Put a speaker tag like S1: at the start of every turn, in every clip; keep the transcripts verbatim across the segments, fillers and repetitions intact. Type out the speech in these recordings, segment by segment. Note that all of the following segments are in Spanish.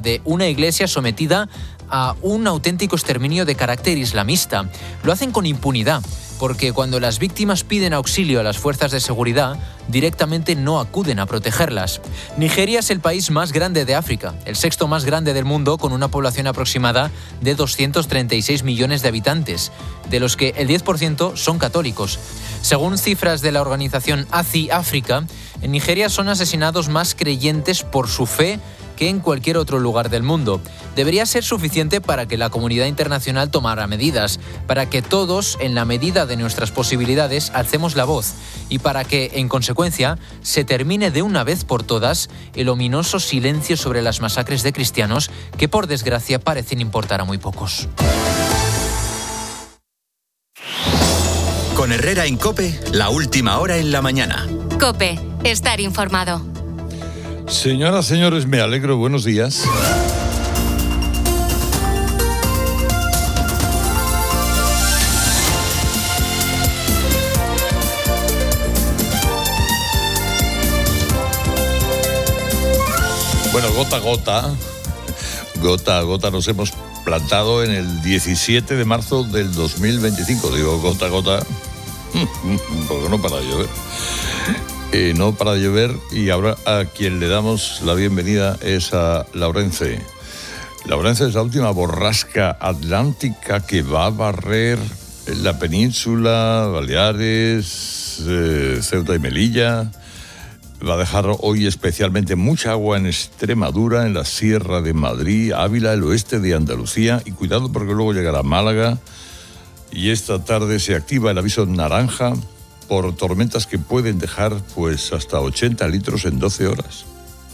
S1: de una iglesia sometida a un auténtico exterminio de carácter islamista. Lo hacen con impunidad, porque cuando las víctimas piden auxilio a las fuerzas de seguridad, directamente no acuden a protegerlas. Nigeria es el país más grande de África, el sexto más grande del mundo, con una población aproximada de doscientos treinta y seis millones de habitantes, de los que el diez por ciento son católicos. Según cifras de la organización A C I África, en Nigeria son asesinados más creyentes por su fe que en cualquier otro lugar del mundo. Debería ser suficiente para que la comunidad internacional tomara medidas, para que todos, en la medida de nuestras posibilidades, alcemos la voz y para que, en consecuencia, se termine de una vez por todas el ominoso silencio sobre las masacres de cristianos que, por desgracia, parecen importar a muy pocos.
S2: Con Herrera en COPE, la última hora en la mañana.
S3: COPE, estar informado.
S4: Señoras, señores, me alegro. Buenos días. Bueno, gota a gota, gota a gota nos hemos plantado en el diecisiete de marzo del dos mil veinticinco. Digo gota a gota porque no para de llover. Eh, no para de llover y ahora a quien le damos la bienvenida es a Laurence. Laurence es la última borrasca atlántica que va a barrer la península, Baleares, eh, Ceuta y Melilla. Va a dejar hoy especialmente mucha agua en Extremadura, en la Sierra de Madrid, Ávila, el oeste de Andalucía. Y cuidado porque luego llegará Málaga. Y esta tarde se activa el aviso naranja por tormentas que pueden dejar pues hasta ochenta litros en doce horas.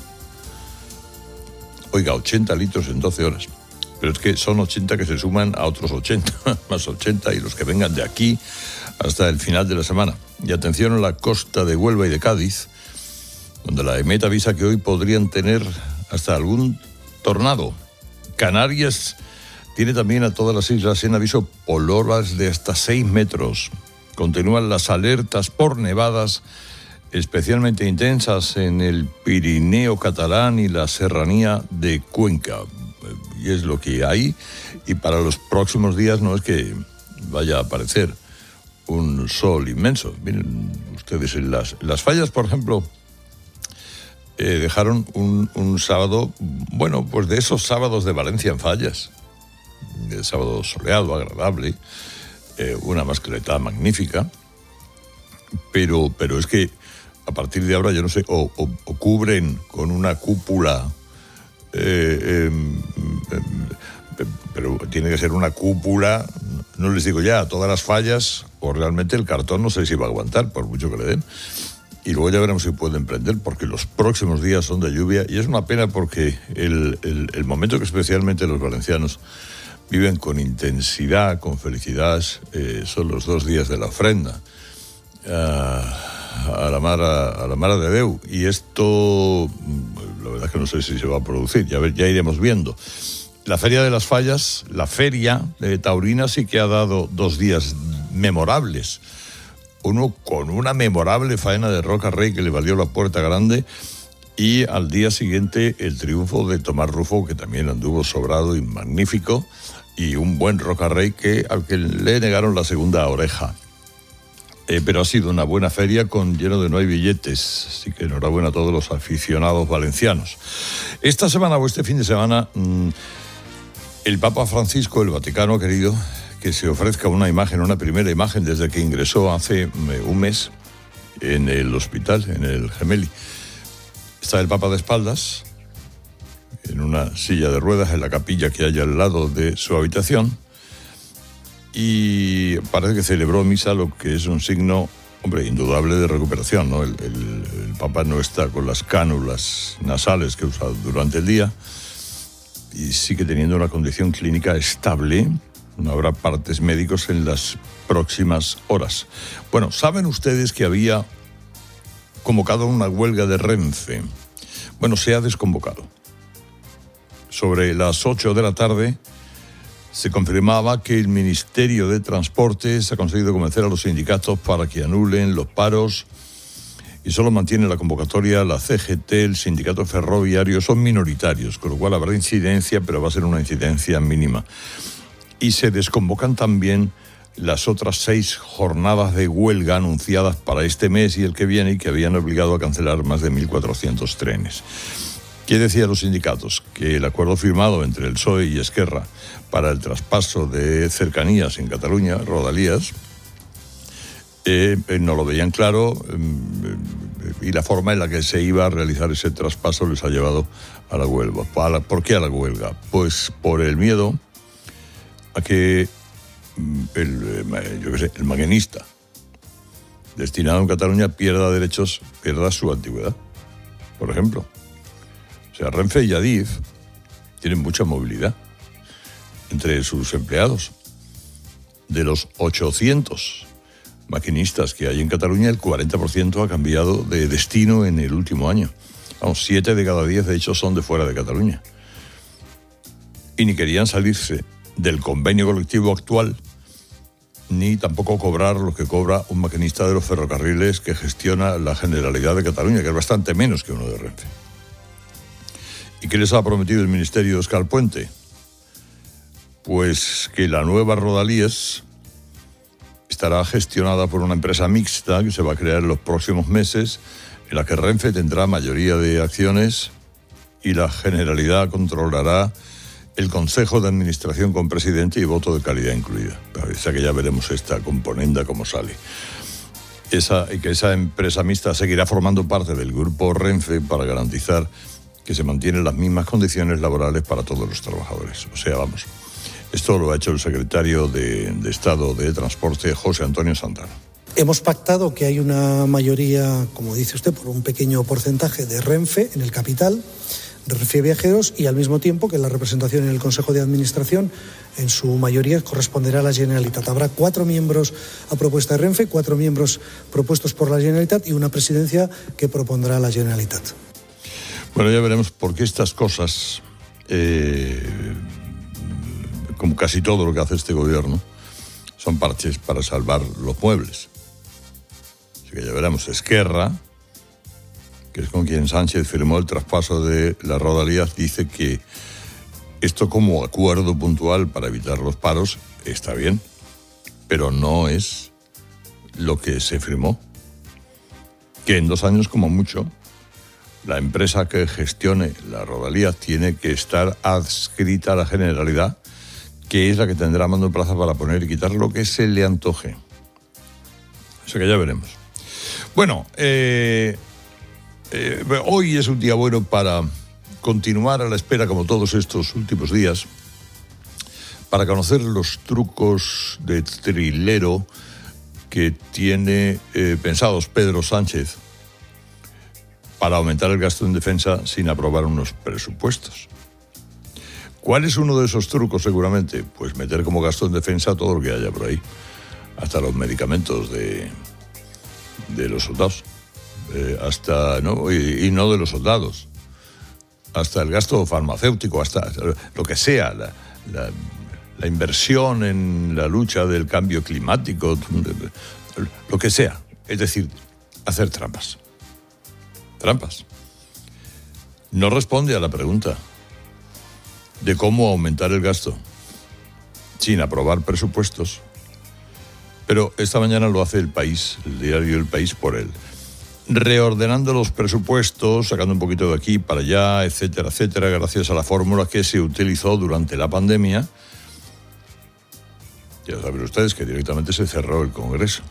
S4: Oiga, ochenta litros en doce horas. Pero es que son ochenta que se suman a otros ochenta, más ochenta, y los que vengan de aquí hasta el final de la semana. Y atención a la costa de Huelva y de Cádiz, donde la EMET avisa que hoy podrían tener hasta algún tornado. Canarias tiene también a todas las islas en aviso por olas de hasta seis metros. Continúan las alertas por nevadas especialmente intensas en el Pirineo catalán y la serranía de Cuenca. Y es lo que hay. Y para los próximos días no es que vaya a aparecer un sol inmenso. Miren ustedes, en las, las Fallas, por ejemplo, eh, dejaron un, un sábado, bueno, pues de esos sábados de Valencia en Fallas. De sábado soleado, agradable. Eh, una mascleta magnífica, pero, pero es que a partir de ahora, yo no sé, o, o, o cubren con una cúpula, eh, eh, eh, pero tiene que ser una cúpula, no les digo ya, a todas las Fallas, o realmente el cartón no sé si va a aguantar, por mucho que le den, y luego ya veremos si pueden prender, porque los próximos días son de lluvia, y es una pena porque el, el, el momento que especialmente los valencianos viven con intensidad, con felicidad, eh, son los dos días de la ofrenda uh, a la Mare, a la Mare de Déu. Y esto, la verdad es que no sé si se va a producir, ya, ya iremos viendo. La Feria de las Fallas, la feria de taurina, sí que ha dado dos días memorables. Uno con una memorable faena de Roca Rey que le valió la puerta grande, y al día siguiente el triunfo de Tomás Rufo, que también anduvo sobrado y magnífico, y un buen Roca Rey que, al que le negaron la segunda oreja. Eh, pero ha sido una buena feria con lleno de no hay billetes, así que enhorabuena a todos los aficionados valencianos. Esta semana o este fin de semana, mmm, el Papa Francisco, el Vaticano ha querido que se ofrezca una imagen, una primera imagen desde que ingresó hace un mes en el hospital, en el Gemelli. Está el Papa de espaldas, en una silla de ruedas en la capilla que hay al lado de su habitación, y parece que celebró misa, lo que es un signo, hombre, indudable de recuperación, ¿no? El, el, el Papa no está con las cánulas nasales que usa durante el día y sigue teniendo una condición clínica estable. No habrá partes médicos en las próximas horas. Bueno, ¿saben ustedes que había convocado una huelga de Renfe? Bueno, se ha desconvocado. Sobre las ocho de la tarde se confirmaba que el Ministerio de Transportes ha conseguido convencer a los sindicatos para que anulen los paros y y solo mantiene la convocatoria la C G T, el sindicato ferroviario, son minoritarios, con lo cual habrá incidencia, pero va a ser una incidencia mínima. Y se desconvocan también las otras seis jornadas de huelga anunciadas para este mes y el que viene y que habían obligado a cancelar más de mil cuatrocientos trenes. ¿Qué decían los sindicatos? Que el acuerdo firmado entre el P S O E y Esquerra para el traspaso de cercanías en Cataluña, rodalías, eh, no lo veían claro eh, y la forma en la que se iba a realizar ese traspaso les ha llevado a la huelga. ¿Por qué a la huelga? Pues por el miedo a que el, yo qué sé, el maquinista destinado en Cataluña pierda derechos, pierda su antigüedad, por ejemplo. O sea, Renfe y Adif tienen mucha movilidad entre sus empleados. De los ochocientos maquinistas que hay en Cataluña, el cuarenta por ciento ha cambiado de destino en el último año. Vamos, siete de cada diez, de hecho, son de fuera de Cataluña. Y ni querían salirse del convenio colectivo actual, ni tampoco cobrar lo que cobra un maquinista de los ferrocarriles que gestiona la Generalidad de Cataluña, que es bastante menos que uno de Renfe. ¿Y qué les ha prometido el Ministerio de Óscar Puente? Pues que la nueva Rodalíes estará gestionada por una empresa mixta que se va a crear en los próximos meses, en la que Renfe tendrá mayoría de acciones y la Generalidad controlará el Consejo de Administración con presidente y voto de calidad incluida. O sea que ya veremos esta componenda cómo sale. Esa, y que esa empresa mixta seguirá formando parte del grupo Renfe para garantizar que se mantienen las mismas condiciones laborales para todos los trabajadores. O sea, vamos, esto lo ha hecho el secretario de, de Estado de Transporte, José Antonio Santana.
S5: Hemos pactado que hay una mayoría, como dice usted, por un pequeño porcentaje de Renfe en el capital, de Renfe Viajeros, y al mismo tiempo que la representación en el Consejo de Administración en su mayoría corresponderá a la Generalitat. Habrá cuatro miembros a propuesta de Renfe, cuatro miembros propuestos por la Generalitat y una presidencia que propondrá la Generalitat.
S4: Bueno, ya veremos por qué estas cosas, eh, como casi todo lo que hace este gobierno, son parches para salvar los muebles. Así que ya veremos. Esquerra, que es con quien Sánchez firmó el traspaso de las Rodalías, dice que esto como acuerdo puntual para evitar los paros está bien, pero no es lo que se firmó. Que en dos años como mucho la empresa que gestione la Rodalías tiene que estar adscrita a la Generalidad, que es la que tendrá mando de plaza para poner y quitar lo que se le antoje. O sea que ya veremos. Bueno, eh, eh, hoy es un día bueno para continuar a la espera, como todos estos últimos días, para conocer los trucos de trilero que tiene eh, pensados Pedro Sánchez para aumentar el gasto en defensa sin aprobar unos presupuestos. ¿Cuál es uno de esos trucos seguramente? Pues meter como gasto en defensa todo lo que haya por ahí, hasta los medicamentos de, de los soldados, eh, hasta no y, y no de los soldados, hasta el gasto farmacéutico, hasta lo que sea, la, la, la inversión en la lucha del cambio climático, lo que sea. Es decir, hacer trampas. Trampas. No responde a la pregunta de cómo aumentar el gasto sin aprobar presupuestos. Pero esta mañana lo hace El País, el diario El País, por él. Reordenando los presupuestos, sacando un poquito de aquí para allá, etcétera, etcétera, gracias a la fórmula que se utilizó durante la pandemia. Ya saben ustedes que directamente se cerró el Congreso.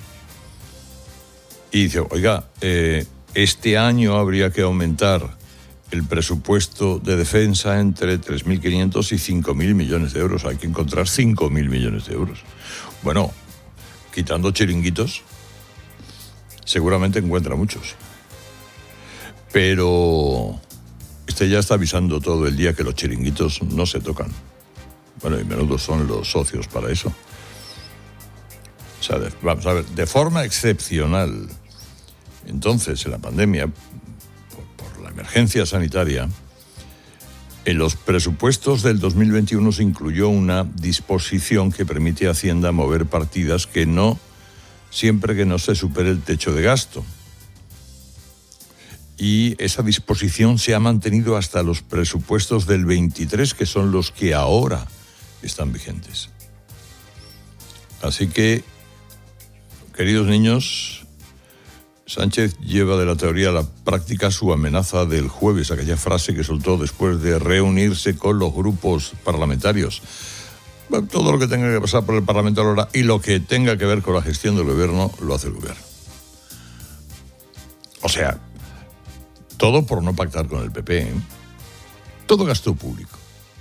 S4: Y dice, oiga, eh, este año habría que aumentar el presupuesto de defensa entre tres mil quinientos y cinco mil millones de euros. Hay que encontrar cinco mil millones de euros. Bueno, quitando chiringuitos, seguramente encuentra muchos. Pero este ya está avisando todo el día que los chiringuitos no se tocan. Bueno, y menudo son los socios para eso. O sea, de, vamos a ver, de forma excepcional, entonces, en la pandemia, por, por la emergencia sanitaria, en los presupuestos del dos mil veintiuno se incluyó una disposición que permite a Hacienda mover partidas que no, siempre que no se supere el techo de gasto. Y esa disposición se ha mantenido hasta los presupuestos del veintitrés, que son los que ahora están vigentes. Así que, queridos niños, Sánchez lleva de la teoría a la práctica su amenaza del jueves, aquella frase que soltó después de reunirse con los grupos parlamentarios. Bueno, todo lo que tenga que pasar por el Parlamento ahora y lo que tenga que ver con la gestión del gobierno, lo hace el gobierno. O sea, todo por no pactar con el P P, ¿eh? Todo gasto público.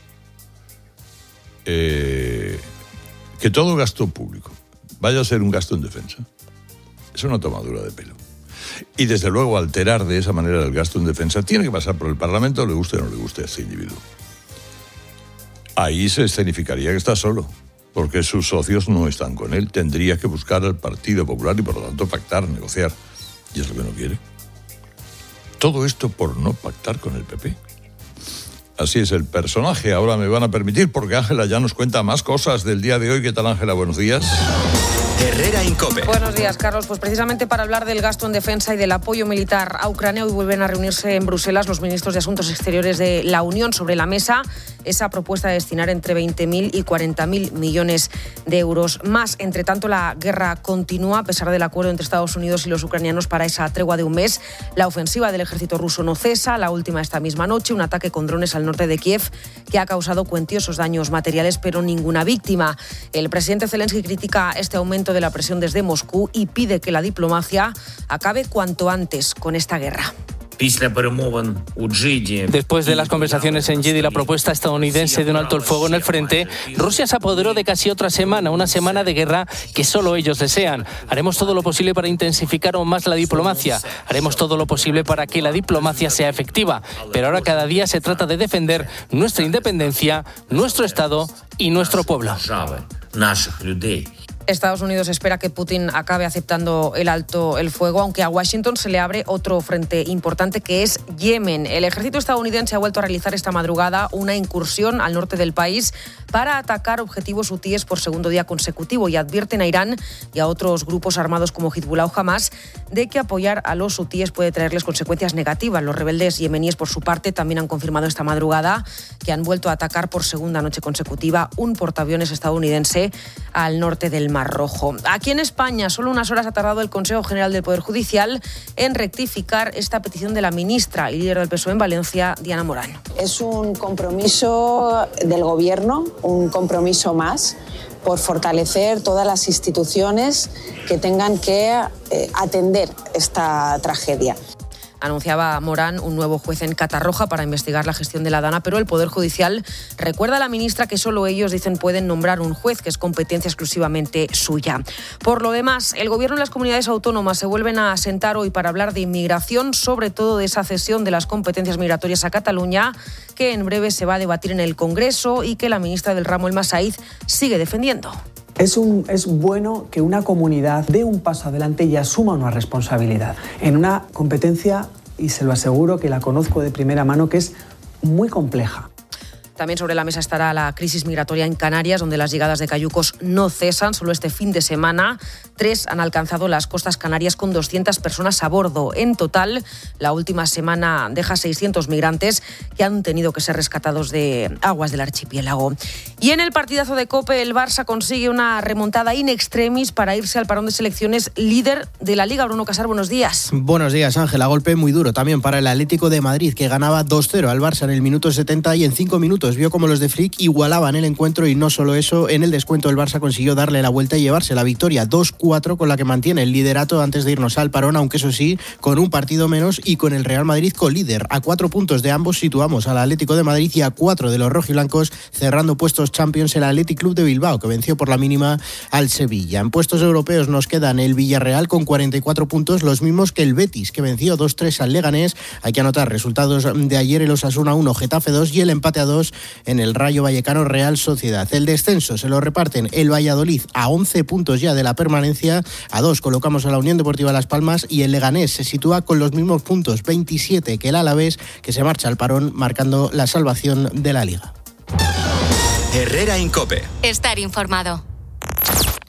S4: Eh, que todo gasto público vaya a ser un gasto en defensa es una tomadura de pelo. Y desde luego alterar de esa manera el gasto en defensa tiene que pasar por el Parlamento, le guste o no le guste a ese individuo. Ahí se escenificaría que está solo, porque sus socios no están con él. Tendría que buscar al Partido Popular y por lo tanto pactar, negociar. Y es lo que no quiere. Todo esto por no pactar con el P P. Así es el personaje. Ahora me van a permitir, porque Ángela ya nos cuenta más cosas del día de hoy. ¿Qué tal, Ángela? Buenos días.
S6: Herrera Incope.
S7: Buenos días, Carlos. Pues precisamente para hablar del gasto en defensa y del apoyo militar a Ucrania, hoy vuelven a reunirse en Bruselas los ministros de Asuntos Exteriores de la Unión. Sobre la mesa esa propuesta de destinar entre veinte mil y cuarenta mil millones de euros más. Entre tanto, la guerra continúa a pesar del acuerdo entre Estados Unidos y los ucranianos para esa tregua de un mes. La ofensiva del ejército ruso no cesa. La última esta misma noche, un ataque con drones al norte de Kiev que ha causado cuantiosos daños materiales, pero ninguna víctima. El presidente Zelensky critica este aumento de la presión desde Moscú y pide que la diplomacia acabe cuanto antes con esta guerra.
S8: Después de las conversaciones en Yedi y la propuesta estadounidense de un alto el fuego en el frente, Rusia se apoderó de casi otra semana, una semana de guerra que solo ellos desean. Haremos todo lo posible para intensificar aún más la diplomacia. Haremos todo lo posible para que la diplomacia sea efectiva. Pero ahora cada día se trata de defender nuestra independencia, nuestro Estado y nuestro pueblo.
S7: Estados Unidos espera que Putin acabe aceptando el alto el fuego, aunque a Washington se le abre otro frente importante que es Yemen. El ejército estadounidense ha vuelto a realizar esta madrugada una incursión al norte del país para atacar objetivos hutíes por segundo día consecutivo y advierten a Irán y a otros grupos armados como Hezbollah o Hamas de que apoyar a los hutíes puede traerles consecuencias negativas. Los rebeldes yemeníes, por su parte, también han confirmado esta madrugada que han vuelto a atacar por segunda noche consecutiva un portaaviones estadounidense al norte del Mar Rojo. Aquí en España, solo unas horas ha tardado el Consejo General del Poder Judicial en rectificar esta petición de la ministra y líder del P S O E en Valencia, Diana Morán.
S9: Es un compromiso del Gobierno, un compromiso más por fortalecer todas las instituciones que tengan que eh, atender esta tragedia.
S7: Anunciaba Morán un nuevo juez en Catarroja para investigar la gestión de la Dana, pero el Poder Judicial recuerda a la ministra que solo ellos, dicen, pueden nombrar un juez, que es competencia exclusivamente suya. Por lo demás, el Gobierno y las comunidades autónomas se vuelven a sentar hoy para hablar de inmigración, sobre todo de esa cesión de las competencias migratorias a Cataluña, que en breve se va a debatir en el Congreso y que la ministra del ramo, Elma Saíz, sigue defendiendo.
S10: Es, un, es bueno que una comunidad dé un paso adelante y asuma una responsabilidad en una competencia, y se lo aseguro que la conozco de primera mano, que es muy compleja.
S7: También sobre la mesa estará la crisis migratoria en Canarias, donde las llegadas de cayucos no cesan. Solo este fin de semana, tres han alcanzado las costas canarias con doscientas personas a bordo. En total, la última semana deja seiscientos migrantes que han tenido que ser rescatados de aguas del archipiélago. Y en el partidazo de COPE, el Barça consigue una remontada in extremis para irse al parón de selecciones líder de la Liga. Bruno Casar, buenos días.
S11: Buenos días, Ángela. Golpe muy duro también para el Atlético de Madrid, que ganaba dos cero al Barça en el minuto setenta y en cinco minutos vio como los de Flick igualaban el encuentro, y no solo eso, en el descuento el Barça consiguió darle la vuelta y llevarse la victoria dos cuatro, con la que mantiene el liderato antes de irnos al parón, aunque eso sí, con un partido menos y con el Real Madrid colíder. A cuatro puntos de ambos situamos al Atlético de Madrid y a cuatro de los rojiblancos, cerrando puestos Champions el Athletic Club de Bilbao, que venció por la mínima al Sevilla. En puestos europeos nos quedan el Villarreal con cuarenta y cuatro puntos, los mismos que el Betis, que venció dos tres al Leganés. Hay que anotar resultados de ayer: el Osasuna uno, Getafe dos y el empate a dos en el Rayo Vallecano Real Sociedad. El descenso se lo reparten el Valladolid a once puntos ya de la permanencia, a dos colocamos a la Unión Deportiva Las Palmas y el Leganés se sitúa con los mismos puntos, veintisiete, que el Alavés, que se marcha al parón marcando la salvación de la Liga.
S6: Herrera Incope.
S3: Estar informado.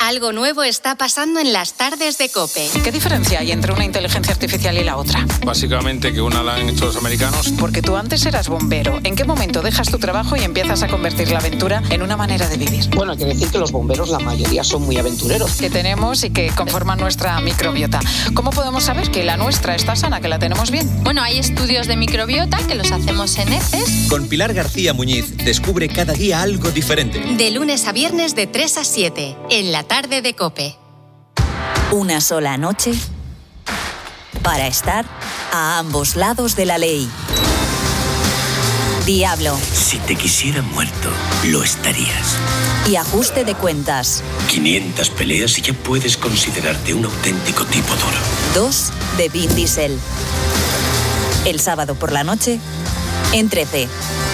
S3: Algo nuevo está pasando en las tardes de COPE.
S12: ¿Qué diferencia hay entre una inteligencia artificial y la otra?
S13: Básicamente que una la han hecho los americanos.
S12: Porque tú antes eras bombero. ¿En qué momento dejas tu trabajo y empiezas a convertir la aventura en una manera de vivir?
S14: Bueno, hay que decir que los bomberos, la mayoría son muy aventureros.
S12: Que tenemos y que conforman nuestra microbiota. ¿Cómo podemos saber que la nuestra está sana, que la tenemos bien?
S15: Bueno, hay estudios de microbiota que los hacemos en heces.
S6: Con Pilar García Muñiz descubre cada día algo diferente.
S3: De lunes a viernes de tres a siete, en la tarde de COPE.
S16: Una sola noche para estar a ambos lados de la ley. Diablo.
S17: Si te quisiera muerto, lo estarías.
S16: Y ajuste de cuentas.
S17: quinientas peleas y ya puedes considerarte un auténtico tipo duro.
S16: Dos de Vin Diesel. El sábado por la noche, en trece.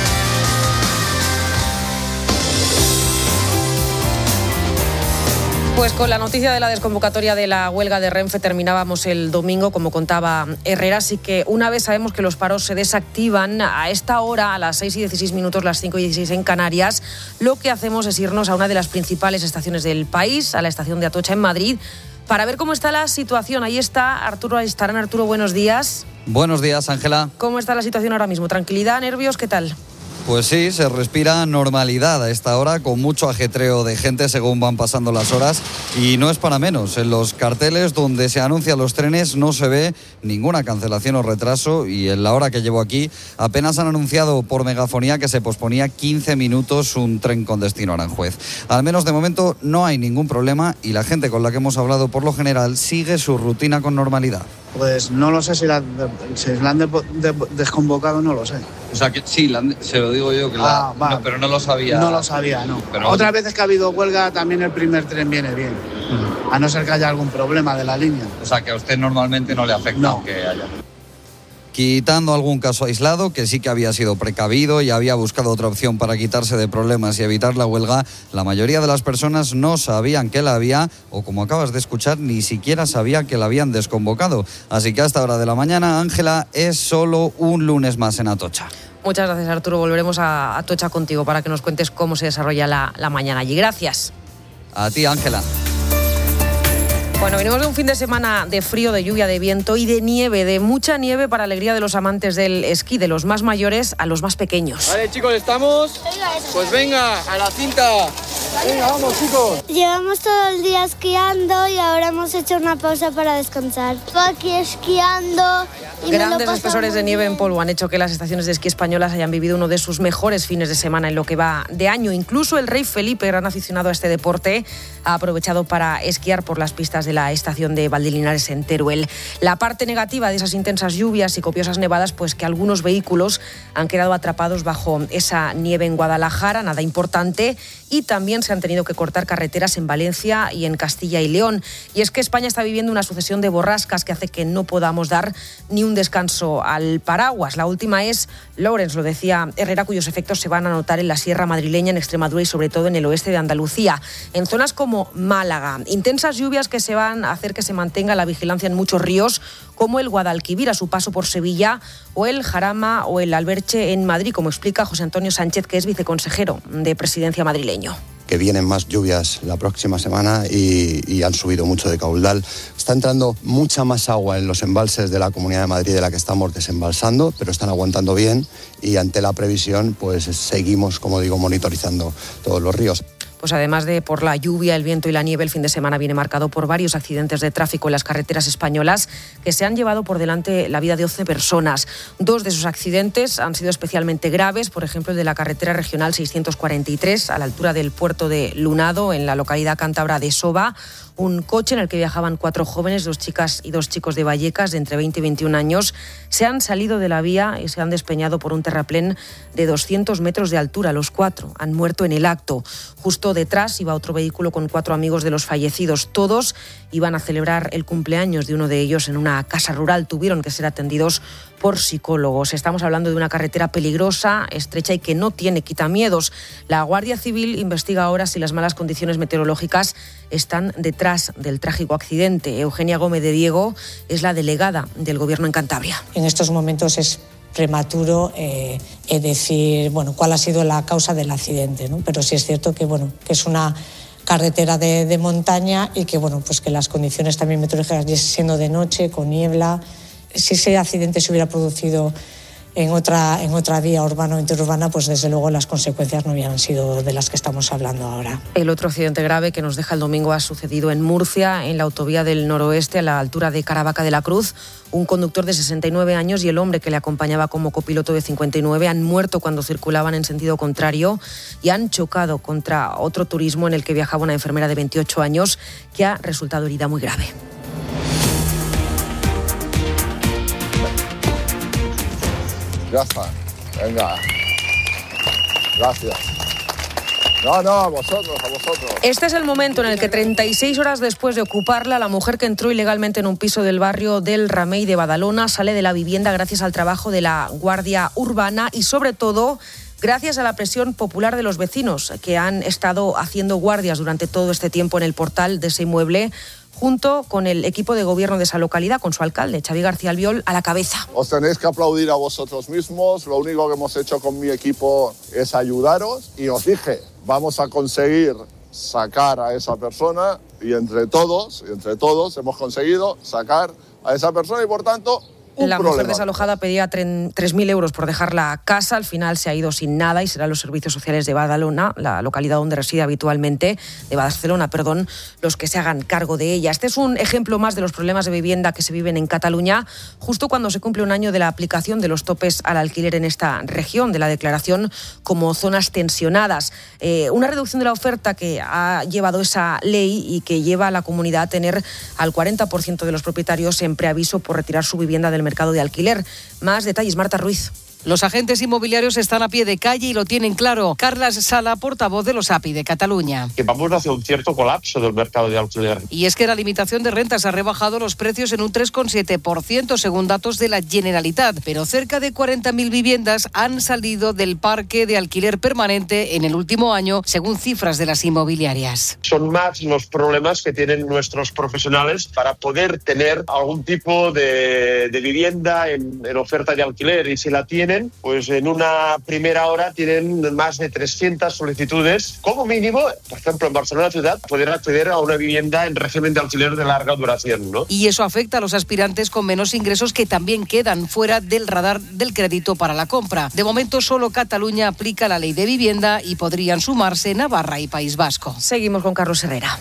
S7: Pues con la noticia de la desconvocatoria de la huelga de Renfe terminábamos el domingo, como contaba Herrera, así que una vez sabemos que los paros se desactivan a esta hora, a las seis y dieciséis minutos, las cinco y dieciséis en Canarias, lo que hacemos es irnos a una de las principales estaciones del país, a la estación de Atocha en Madrid, para ver cómo está la situación. Ahí está Arturo Aristarán. Arturo, buenos días.
S18: Buenos días, Ángela.
S7: ¿Cómo está la situación ahora mismo? ¿Tranquilidad, nervios? ¿Qué tal?
S18: Pues sí, se respira normalidad a esta hora, con mucho ajetreo de gente según van pasando las horas, y no es para menos. En los carteles donde se anuncian los trenes no se ve ninguna cancelación o retraso, y en la hora que llevo aquí apenas han anunciado por megafonía que se posponía quince minutos un tren con destino a Aranjuez. Al menos de momento no hay ningún problema, y la gente con la que hemos hablado por lo general sigue su rutina con normalidad.
S19: Pues no lo sé si la, si la han de, de, desconvocado, no lo sé.
S18: O sea, que sí, la, se lo digo yo, que la,
S19: ah, va.
S18: no, pero no lo sabía.
S19: No lo sabía, no.
S18: Pero...
S19: Otras veces que ha habido huelga, también el primer tren viene bien. Uh-huh. A no ser que haya algún problema de la línea.
S18: O sea, que a usted normalmente no le afecta
S19: no.
S18: que haya. Quitando algún caso aislado, que sí que había sido precavido y había buscado otra opción para quitarse de problemas y evitar la huelga, la mayoría de las personas no sabían que la había, o como acabas de escuchar, ni siquiera sabía que la habían desconvocado. Así que a esta hora de la mañana, Ángela, es solo un lunes más en Atocha.
S7: Muchas gracias, Arturo. Volveremos a Atocha contigo para que nos cuentes cómo se desarrolla la, la mañana allí. Gracias.
S18: A ti, Ángela.
S7: Bueno, venimos de un fin de semana de frío, de lluvia, de viento y de nieve, de mucha nieve para alegría de los amantes del esquí, de los más mayores a los más pequeños.
S20: Vale, chicos, ¿estamos? Pues venga, a la cinta. Venga, vamos, chicos.
S21: Llevamos todo el día esquiando y ahora hemos hecho una pausa para descansar. Estoy aquí esquiando. Y
S7: Grandes espesores de nieve en polvo han hecho que las estaciones de esquí españolas hayan vivido uno de sus mejores fines de semana en lo que va de año. Incluso el rey Felipe, gran aficionado a este deporte, ha aprovechado para esquiar por las pistas de la estación de Valdelinares en Teruel. La parte negativa de esas intensas lluvias y copiosas nevadas, pues que algunos vehículos han quedado atrapados bajo esa nieve en Guadalajara, nada importante, y también se han tenido que cortar carreteras en Valencia y en Castilla y León. Y es que España está viviendo una sucesión de borrascas que hace que no podamos dar ni un descanso al paraguas. La última es Lawrence, lo decía Herrera, cuyos efectos se van a notar en la Sierra Madrileña, en Extremadura y sobre todo en el oeste de Andalucía. En zonas como Málaga, intensas lluvias que se van a hacer que se mantenga la vigilancia en muchos ríos, como el Guadalquivir a su paso por Sevilla, o el Jarama o el Alberche en Madrid, como explica José Antonio Sánchez, que es viceconsejero de Presidencia madrileño.
S22: Que vienen más lluvias la próxima semana y, y han subido mucho de caudal. Está entrando mucha más agua en los embalses de la Comunidad de Madrid de la que estamos desembalsando, pero están aguantando bien y ante la previsión pues seguimos, como digo, monitorizando todos los ríos.
S7: Pues además de por la lluvia, el viento y la nieve, el fin de semana viene marcado por varios accidentes de tráfico en las carreteras españolas que se han llevado por delante la vida de once personas. Dos de esos accidentes han sido especialmente graves, por ejemplo el de la carretera regional seiscientos cuarenta y tres a la altura del puerto de Lunado, en la localidad cántabra de Soba. Un coche en el que viajaban cuatro jóvenes, dos chicas y dos chicos de Vallecas, de entre veinte y veintiún años, se han salido de la vía y se han despeñado por un terraplén de doscientos metros de altura. Los cuatro han muerto en el acto. Justo detrás iba otro vehículo con cuatro amigos de los fallecidos. Todos iban a celebrar el cumpleaños de uno de ellos en una casa rural. Tuvieron que ser atendidos por psicólogos. Estamos hablando de una carretera peligrosa, estrecha y que no tiene quitamiedos. La Guardia Civil investiga ahora si las malas condiciones meteorológicas están detrás del trágico accidente. Eugenia Gómez de Diego es la delegada del Gobierno en Cantabria.
S23: En estos momentos es prematuro eh, decir bueno, cuál ha sido la causa del accidente, ¿no? Pero sí es cierto que, bueno, que es una carretera de, de montaña y que, bueno, pues que las condiciones también meteorológicas, siendo de noche, con niebla, si ese accidente se hubiera producido en otra, en otra vía urbana o interurbana, pues desde luego las consecuencias no hubieran sido de las que estamos hablando ahora.
S7: El otro accidente grave que nos deja el domingo ha sucedido en Murcia, en la autovía del noroeste, a la altura de Caravaca de la Cruz. Un conductor de sesenta y nueve años y el hombre que le acompañaba como copiloto de cincuenta y nueve han muerto cuando circulaban en sentido contrario y han chocado contra otro turismo en el que viajaba una enfermera de veintiocho años que ha resultado herida muy grave.
S1: Ya está, venga. Gracias. No, no, a vosotros, a vosotros.
S7: Este es el momento en el que treinta y seis horas después de ocuparla, la mujer que entró ilegalmente en un piso del barrio del Ramey de Badalona sale de la vivienda gracias al trabajo de la Guardia Urbana y sobre todo gracias a la presión popular de los vecinos que han estado haciendo guardias durante todo este tiempo en el portal de ese inmueble, junto con el equipo de gobierno de esa localidad, con su alcalde, Xavi García Albiol, a la cabeza.
S1: Os tenéis que aplaudir a vosotros mismos. Lo único que hemos hecho con mi equipo es ayudaros y os dije, vamos a conseguir sacar a esa persona y entre todos, entre todos hemos conseguido sacar a esa persona y por tanto un
S7: la
S1: problema.
S7: Mujer desalojada pedía tres mil euros por dejar la casa, al final se ha ido sin nada y serán los servicios sociales de Badalona, la localidad donde reside habitualmente, de Barcelona, perdón, los que se hagan cargo de ella. Este es un ejemplo más de los problemas de vivienda que se viven en Cataluña, justo cuando se cumple un año de la aplicación de los topes al alquiler en esta región, de la declaración como zonas tensionadas. Eh, una reducción de la oferta que ha llevado esa ley y que lleva a la comunidad a tener al cuarenta por ciento de los propietarios en preaviso por retirar su vivienda del mercado de alquiler. Más detalles, Marta Ruiz.
S2: Los agentes inmobiliarios están a pie de calle y lo tienen claro. Carles Sala, portavoz de los A P I de Cataluña.
S5: Que vamos hacia un cierto colapso del mercado de alquiler.
S2: Y es que la limitación de rentas ha rebajado los precios en un tres coma siete por ciento según datos de la Generalitat, pero cerca de cuarenta mil viviendas han salido del parque de alquiler permanente en el último año, según cifras de las inmobiliarias.
S5: Son más los problemas que tienen nuestros profesionales para poder tener algún tipo de, de vivienda en, en oferta de alquiler, y si la tienen, pues en una primera hora tienen más de trescientas solicitudes. Como mínimo, por ejemplo, en Barcelona ciudad, poder acceder a una vivienda en régimen de alquiler de larga duración, ¿no?
S2: Y eso afecta a los aspirantes con menos ingresos que también quedan fuera del radar del crédito para la compra. De momento, solo Cataluña aplica la ley de vivienda y podrían sumarse Navarra y País Vasco.
S7: Seguimos con Carlos Herrera.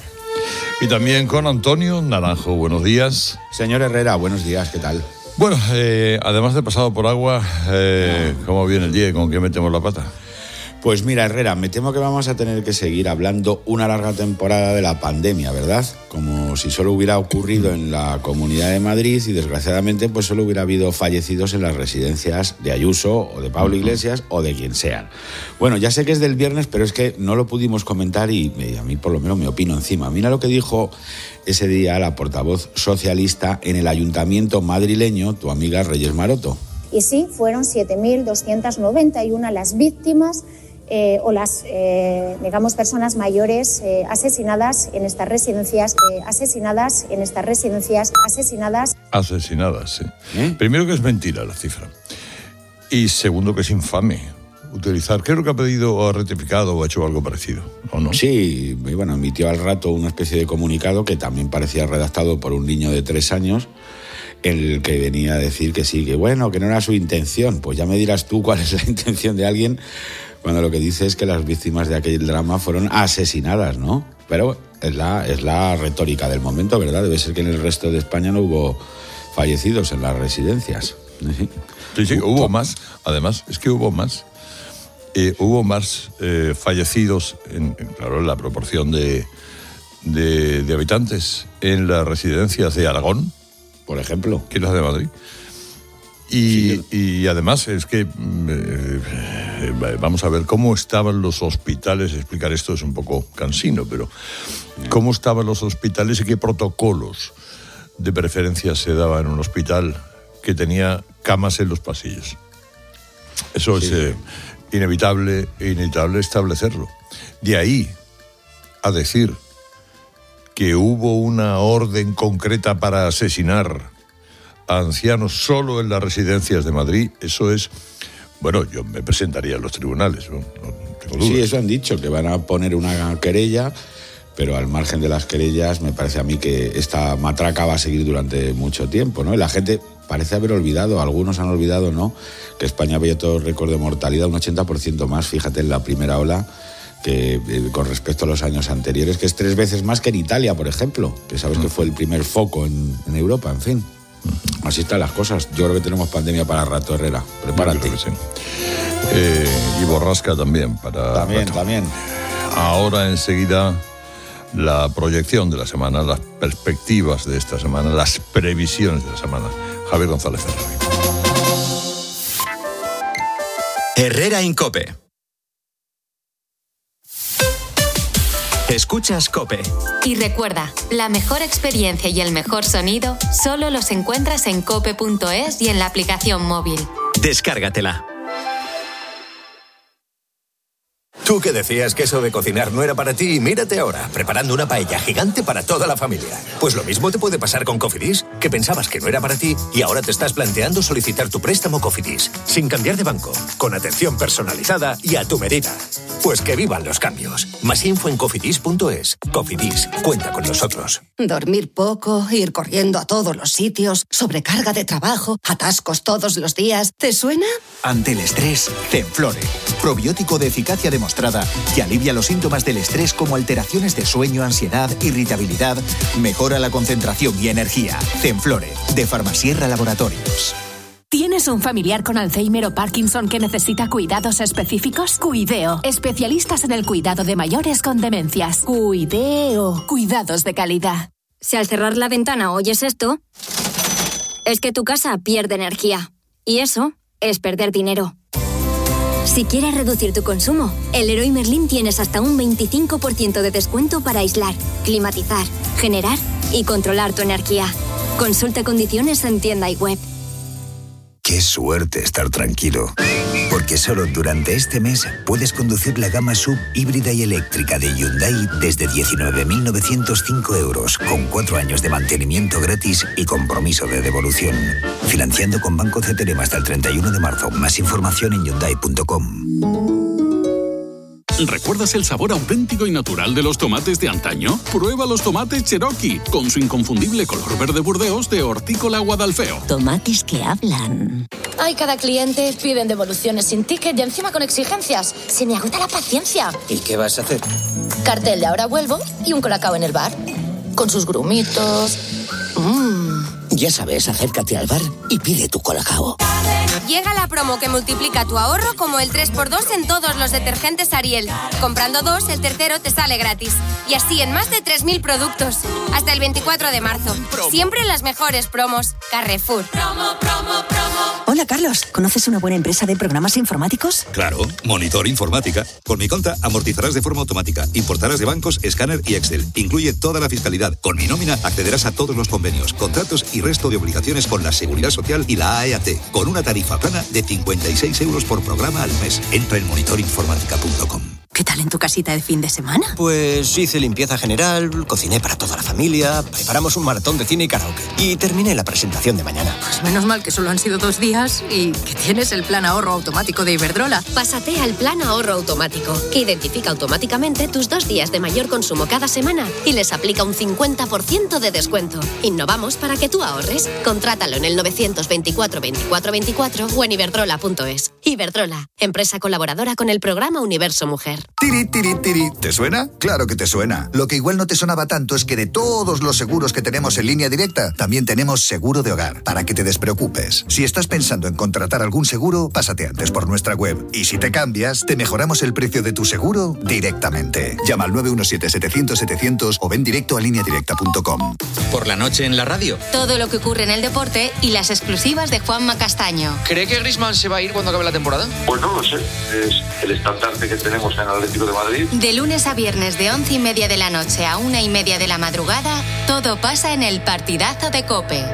S4: Y también con Antonio Naranjo. Buenos días.
S24: Señor Herrera, buenos días, ¿qué tal?
S4: Bueno, eh, además de pasado por agua, eh, ¿cómo viene el día y con qué metemos la pata?
S24: Pues mira, Herrera, me temo que vamos a tener que seguir hablando una larga temporada de la pandemia, ¿verdad? Como si solo hubiera ocurrido en la Comunidad de Madrid y desgraciadamente pues solo hubiera habido fallecidos en las residencias de Ayuso o de Pablo Iglesias o de quien sean. Bueno, ya sé que es del viernes, pero es que no lo pudimos comentar y a mí por lo menos me opino encima. Mira lo que dijo ese día la portavoz socialista en el ayuntamiento madrileño, tu amiga Reyes Maroto.
S25: Y sí, fueron siete mil doscientas noventa y una las víctimas eh, o las, eh, digamos, personas mayores eh, asesinadas en estas residencias, eh, asesinadas en estas residencias, asesinadas.
S4: Asesinadas, sí. ¿Eh? Primero que es mentira la cifra. Y segundo que es infame utilizar. ¿Qué es lo que ha pedido o ha rectificado o ha hecho algo parecido? ¿O no?
S24: Sí, bueno, emitió al rato una especie de comunicado que también parecía redactado por un niño de tres años, el que venía a decir que sí, que bueno, que no era su intención. Pues ya me dirás tú cuál es la intención de alguien cuando lo que dice es que las víctimas de aquel drama fueron asesinadas, ¿no? Pero es la, es la retórica del momento, ¿verdad? Debe ser que en el resto de España no hubo fallecidos en las residencias.
S4: Sí, sí, hubo más. Además, es que hubo más. Eh, hubo más eh, fallecidos, en, en, claro, en la proporción de, de, de habitantes en las residencias de Aragón,
S24: por ejemplo,
S4: que las de Madrid. Y, sí, y además es que eh, eh, vamos a ver cómo estaban los hospitales. Explicar esto es un poco cansino, pero cómo estaban los hospitales y qué protocolos de preferencia se daban en un hospital que tenía camas en los pasillos. Eso sí. es eh, inevitable e inevitable establecerlo. De ahí a decir que hubo una orden concreta para asesinar a ancianos solo en las residencias de Madrid, eso es... Bueno, yo me presentaría en los tribunales, no, no tengo dudas.
S24: Sí, eso han dicho, que van a poner una querella pero al margen de las querellas me parece a mí que esta matraca va a seguir durante mucho tiempo, ¿no? Y la gente parece haber olvidado, algunos han olvidado, ¿no?, que España había todo récord de mortalidad, un ochenta por ciento más, fíjate, en la primera ola, que eh, con respecto a los años anteriores, que es tres veces más que en Italia, por ejemplo, que sabes que fue el primer foco en, en Europa, en fin. Así están las cosas. Yo creo que tenemos pandemia para rato, Herrera. Prepárate.
S4: Sí. Eh, y borrasca también para
S24: También,
S4: rato.
S24: también.
S4: Ahora enseguida la proyección de la semana, las perspectivas de esta semana, las previsiones de la semana. Javier González Ferrari.
S6: Herrera Incope. Escuchas COPE.
S3: Y recuerda, la mejor experiencia y el mejor sonido solo los encuentras en cope punto es y en la aplicación móvil.
S6: Descárgatela.
S8: Tú que decías que eso de cocinar no era para ti, mírate ahora, preparando una paella gigante para toda la familia. Pues lo mismo te puede pasar con Cofidis, que pensabas que no era para ti y ahora te estás planteando solicitar tu préstamo Cofidis, sin cambiar de banco, con atención personalizada y a tu medida. Pues que vivan los cambios. Más info en cofidis punto es. Cofidis, cuenta con nosotros.
S9: Dormir poco, ir corriendo a todos los sitios, sobrecarga de trabajo, atascos todos los días. ¿Te suena?
S10: Ante el estrés, Zenflore. Probiótico de eficacia demostrada que alivia los síntomas del estrés como alteraciones de sueño, ansiedad, irritabilidad, mejora la concentración y energía. Zenflore, de Farmasierra Laboratorios.
S11: ¿Tienes un familiar con Alzheimer o Parkinson que necesita cuidados específicos? Cuideo, especialistas en el cuidado de mayores con demencias. Cuideo, cuidados de calidad.
S13: Si al cerrar la ventana oyes esto, es que tu casa pierde energía. Y eso es perder dinero. Si quieres reducir tu consumo, en Leroy Merlin tienes hasta un veinticinco por ciento de descuento para aislar, climatizar, generar y controlar tu energía. Consulta condiciones en tienda y web.
S26: Qué suerte estar tranquilo, porque solo durante este mes puedes conducir la gama sub híbrida y eléctrica de Hyundai desde diecinueve mil novecientos cinco euros, con cuatro años de mantenimiento gratis y compromiso de devolución. Financiando con Banco C T R M hasta el treinta y uno de marzo. Más información en hyundai punto com.
S27: ¿Recuerdas el sabor auténtico y natural de los tomates de antaño? Prueba los tomates Cherokee, con su inconfundible color verde Burdeos de Hortícola Guadalfeo.
S9: Tomates que hablan.
S28: Ay, cada cliente piden devoluciones sin ticket y encima con exigencias. Se me agota la paciencia.
S29: ¿Y qué vas a hacer?
S28: Cartel de ahora vuelvo y un colacao en el bar. Con sus grumitos. Mmm.
S29: Ya sabes, acércate al bar y pide tu colacao.
S30: Llega la promo que multiplica tu ahorro como el tres por dos en todos los detergentes Ariel. Comprando dos, el tercero te sale gratis. Y así en más de tres mil productos. Hasta el veinticuatro de marzo. Siempre las mejores promos. Carrefour. Promo, promo, promo.
S9: Hola, Carlos. ¿Conoces una buena empresa de programas informáticos?
S31: Claro, Monitor Informática. Con mi cuenta amortizarás de forma automática, importarás de bancos, escáner y Excel. Incluye toda la fiscalidad. Con mi nómina accederás a todos los convenios, contratos y resto de obligaciones con la Seguridad Social y la A E A T, con una tarifa plana de cincuenta y seis euros por programa al mes. Entra en monitor informática punto com.
S9: ¿Qué tal en tu casita de fin de semana?
S29: Pues hice limpieza general, cociné para toda la familia, preparamos un maratón de cine y karaoke y terminé la presentación de mañana.
S9: Pues menos mal que solo han sido dos días y que tienes el plan ahorro automático de Iberdrola.
S13: Pásate al plan ahorro automático, que identifica automáticamente tus dos días de mayor consumo cada semana y les aplica un cincuenta por ciento de descuento. Innovamos para que tú ahorres. Contrátalo en el novecientos veinticuatro veinticuatro veinticuatro o en iberdrola punto es. Iberdrola, empresa colaboradora con el programa Universo Mujer.
S10: Tiri, tiri, tiri. ¿Te suena? Claro que te suena. Lo que igual no te sonaba tanto es que de todos los seguros que tenemos en Línea Directa, también tenemos seguro de hogar, para que te despreocupes. Si estás pensando en contratar algún seguro, pásate antes por nuestra web. Y si te cambias, te mejoramos el precio de tu seguro directamente. Llama al nueve uno siete, setecientos, setecientos o ven directo a línea directa punto com.
S6: Por la noche en la radio.
S3: Todo lo que ocurre en el deporte y las exclusivas de Juanma Castaño.
S20: ¿Cree que Griezmann se va a ir cuando acabe la temporada?
S32: Pues no lo sé. Es el estandarte que tenemos en Atlético de Madrid.
S3: De lunes a viernes de once y media de la noche a una y media de la madrugada, todo pasa en el partidazo de COPE.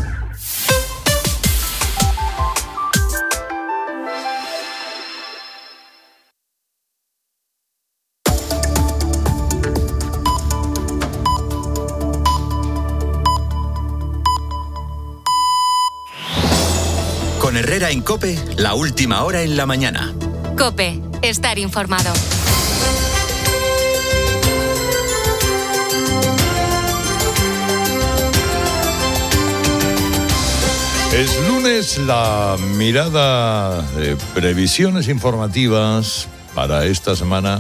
S6: Con Herrera en COPE, la última hora en la mañana.
S3: COPE, estar informado.
S4: Es lunes, la mirada de previsiones informativas para esta semana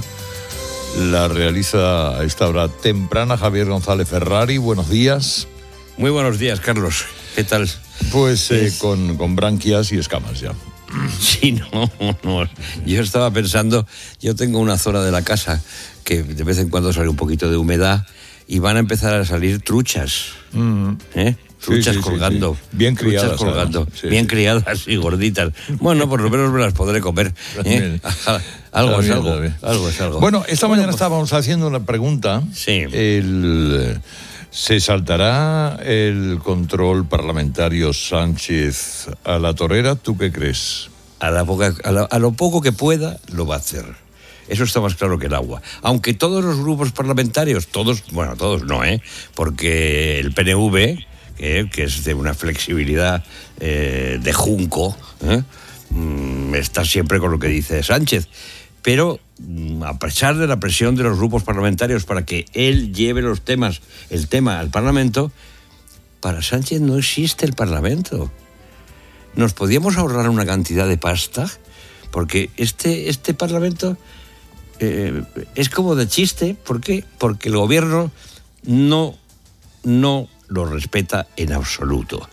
S4: la realiza a esta hora temprana Javier González Ferrari. Buenos días.
S1: Muy buenos días, Carlos. ¿Qué tal?
S4: Pues eh, es... con, con branquias y escamas ya.
S1: Sí, no, no. Yo estaba pensando, yo tengo una zona de la casa que de vez en cuando sale un poquito de humedad y van a empezar a salir truchas. Mm. ¿Eh? Truchas sí, sí, colgando.
S4: Sí, sí. Bien criadas.
S1: Truchas colgando.
S4: Sí,
S1: bien
S4: sí.
S1: criadas y gorditas. Bueno, por lo menos me las podré comer. ¿eh? Algo es algo. Algo es algo.
S4: Bueno, esta
S1: bueno,
S4: mañana
S1: pues...
S4: estábamos haciendo una pregunta.
S1: Sí.
S4: El, ¿Se saltará el control parlamentario Sánchez a la torera? ¿Tú qué crees?
S1: A, la poca, a, la, a lo poco que pueda, lo va a hacer. Eso está más claro que el agua. Aunque todos los grupos parlamentarios, todos, bueno, todos no, ¿eh? Porque el P N V... Eh, que es de una flexibilidad eh, de junco, ¿eh? mm, está siempre con lo que dice Sánchez. Pero mm, a pesar de la presión de los grupos parlamentarios para que él lleve los temas, el tema al Parlamento, para Sánchez no existe el Parlamento. Nos podíamos ahorrar una cantidad de pasta, porque este, este Parlamento eh, es como de chiste. ¿Por qué? Porque el gobierno no, no lo respeta en absoluto.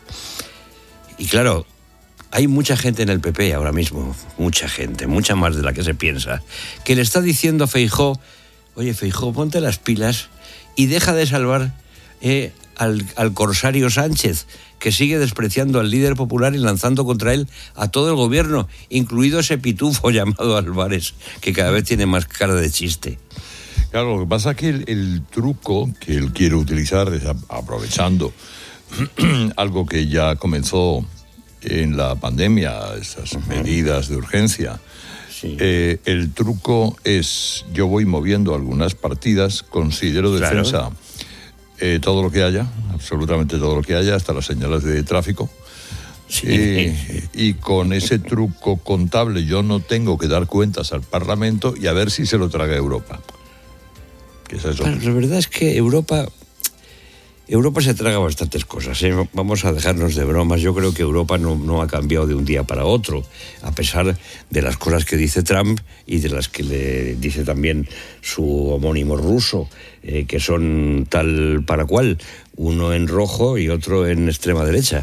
S1: Y claro, hay mucha gente en el P P ahora mismo, mucha gente, mucha más de la que se piensa, que le está diciendo a Feijóo, oye Feijóo, ponte las pilas y deja de salvar eh, al, al corsario Sánchez, que sigue despreciando al líder popular y lanzando contra él a todo el gobierno, incluido ese pitufo llamado Álvarez, que cada vez tiene más cara de chiste.
S4: Claro, lo que pasa es que el, el truco que él quiere utilizar es aprovechando algo que ya comenzó en la pandemia, esas uh-huh. medidas de urgencia.
S1: Sí.
S4: Eh, el truco es, yo voy moviendo algunas partidas, considero defensa claro. eh, todo lo que haya, absolutamente todo lo que haya, hasta las señales de tráfico.
S1: Sí.
S4: Eh, y con ese truco contable yo no tengo que dar cuentas al Parlamento y a ver si se lo traga Europa. ¿Qué es eso?
S1: Bueno, la verdad es que Europa Europa se traga bastantes cosas, ¿eh? Vamos a dejarnos de bromas. Yo creo que Europa no, no ha cambiado de un día para otro, a pesar de las cosas que dice Trump y de las que le dice también su homónimo ruso, eh, que son tal para cual, uno en rojo y otro en extrema derecha.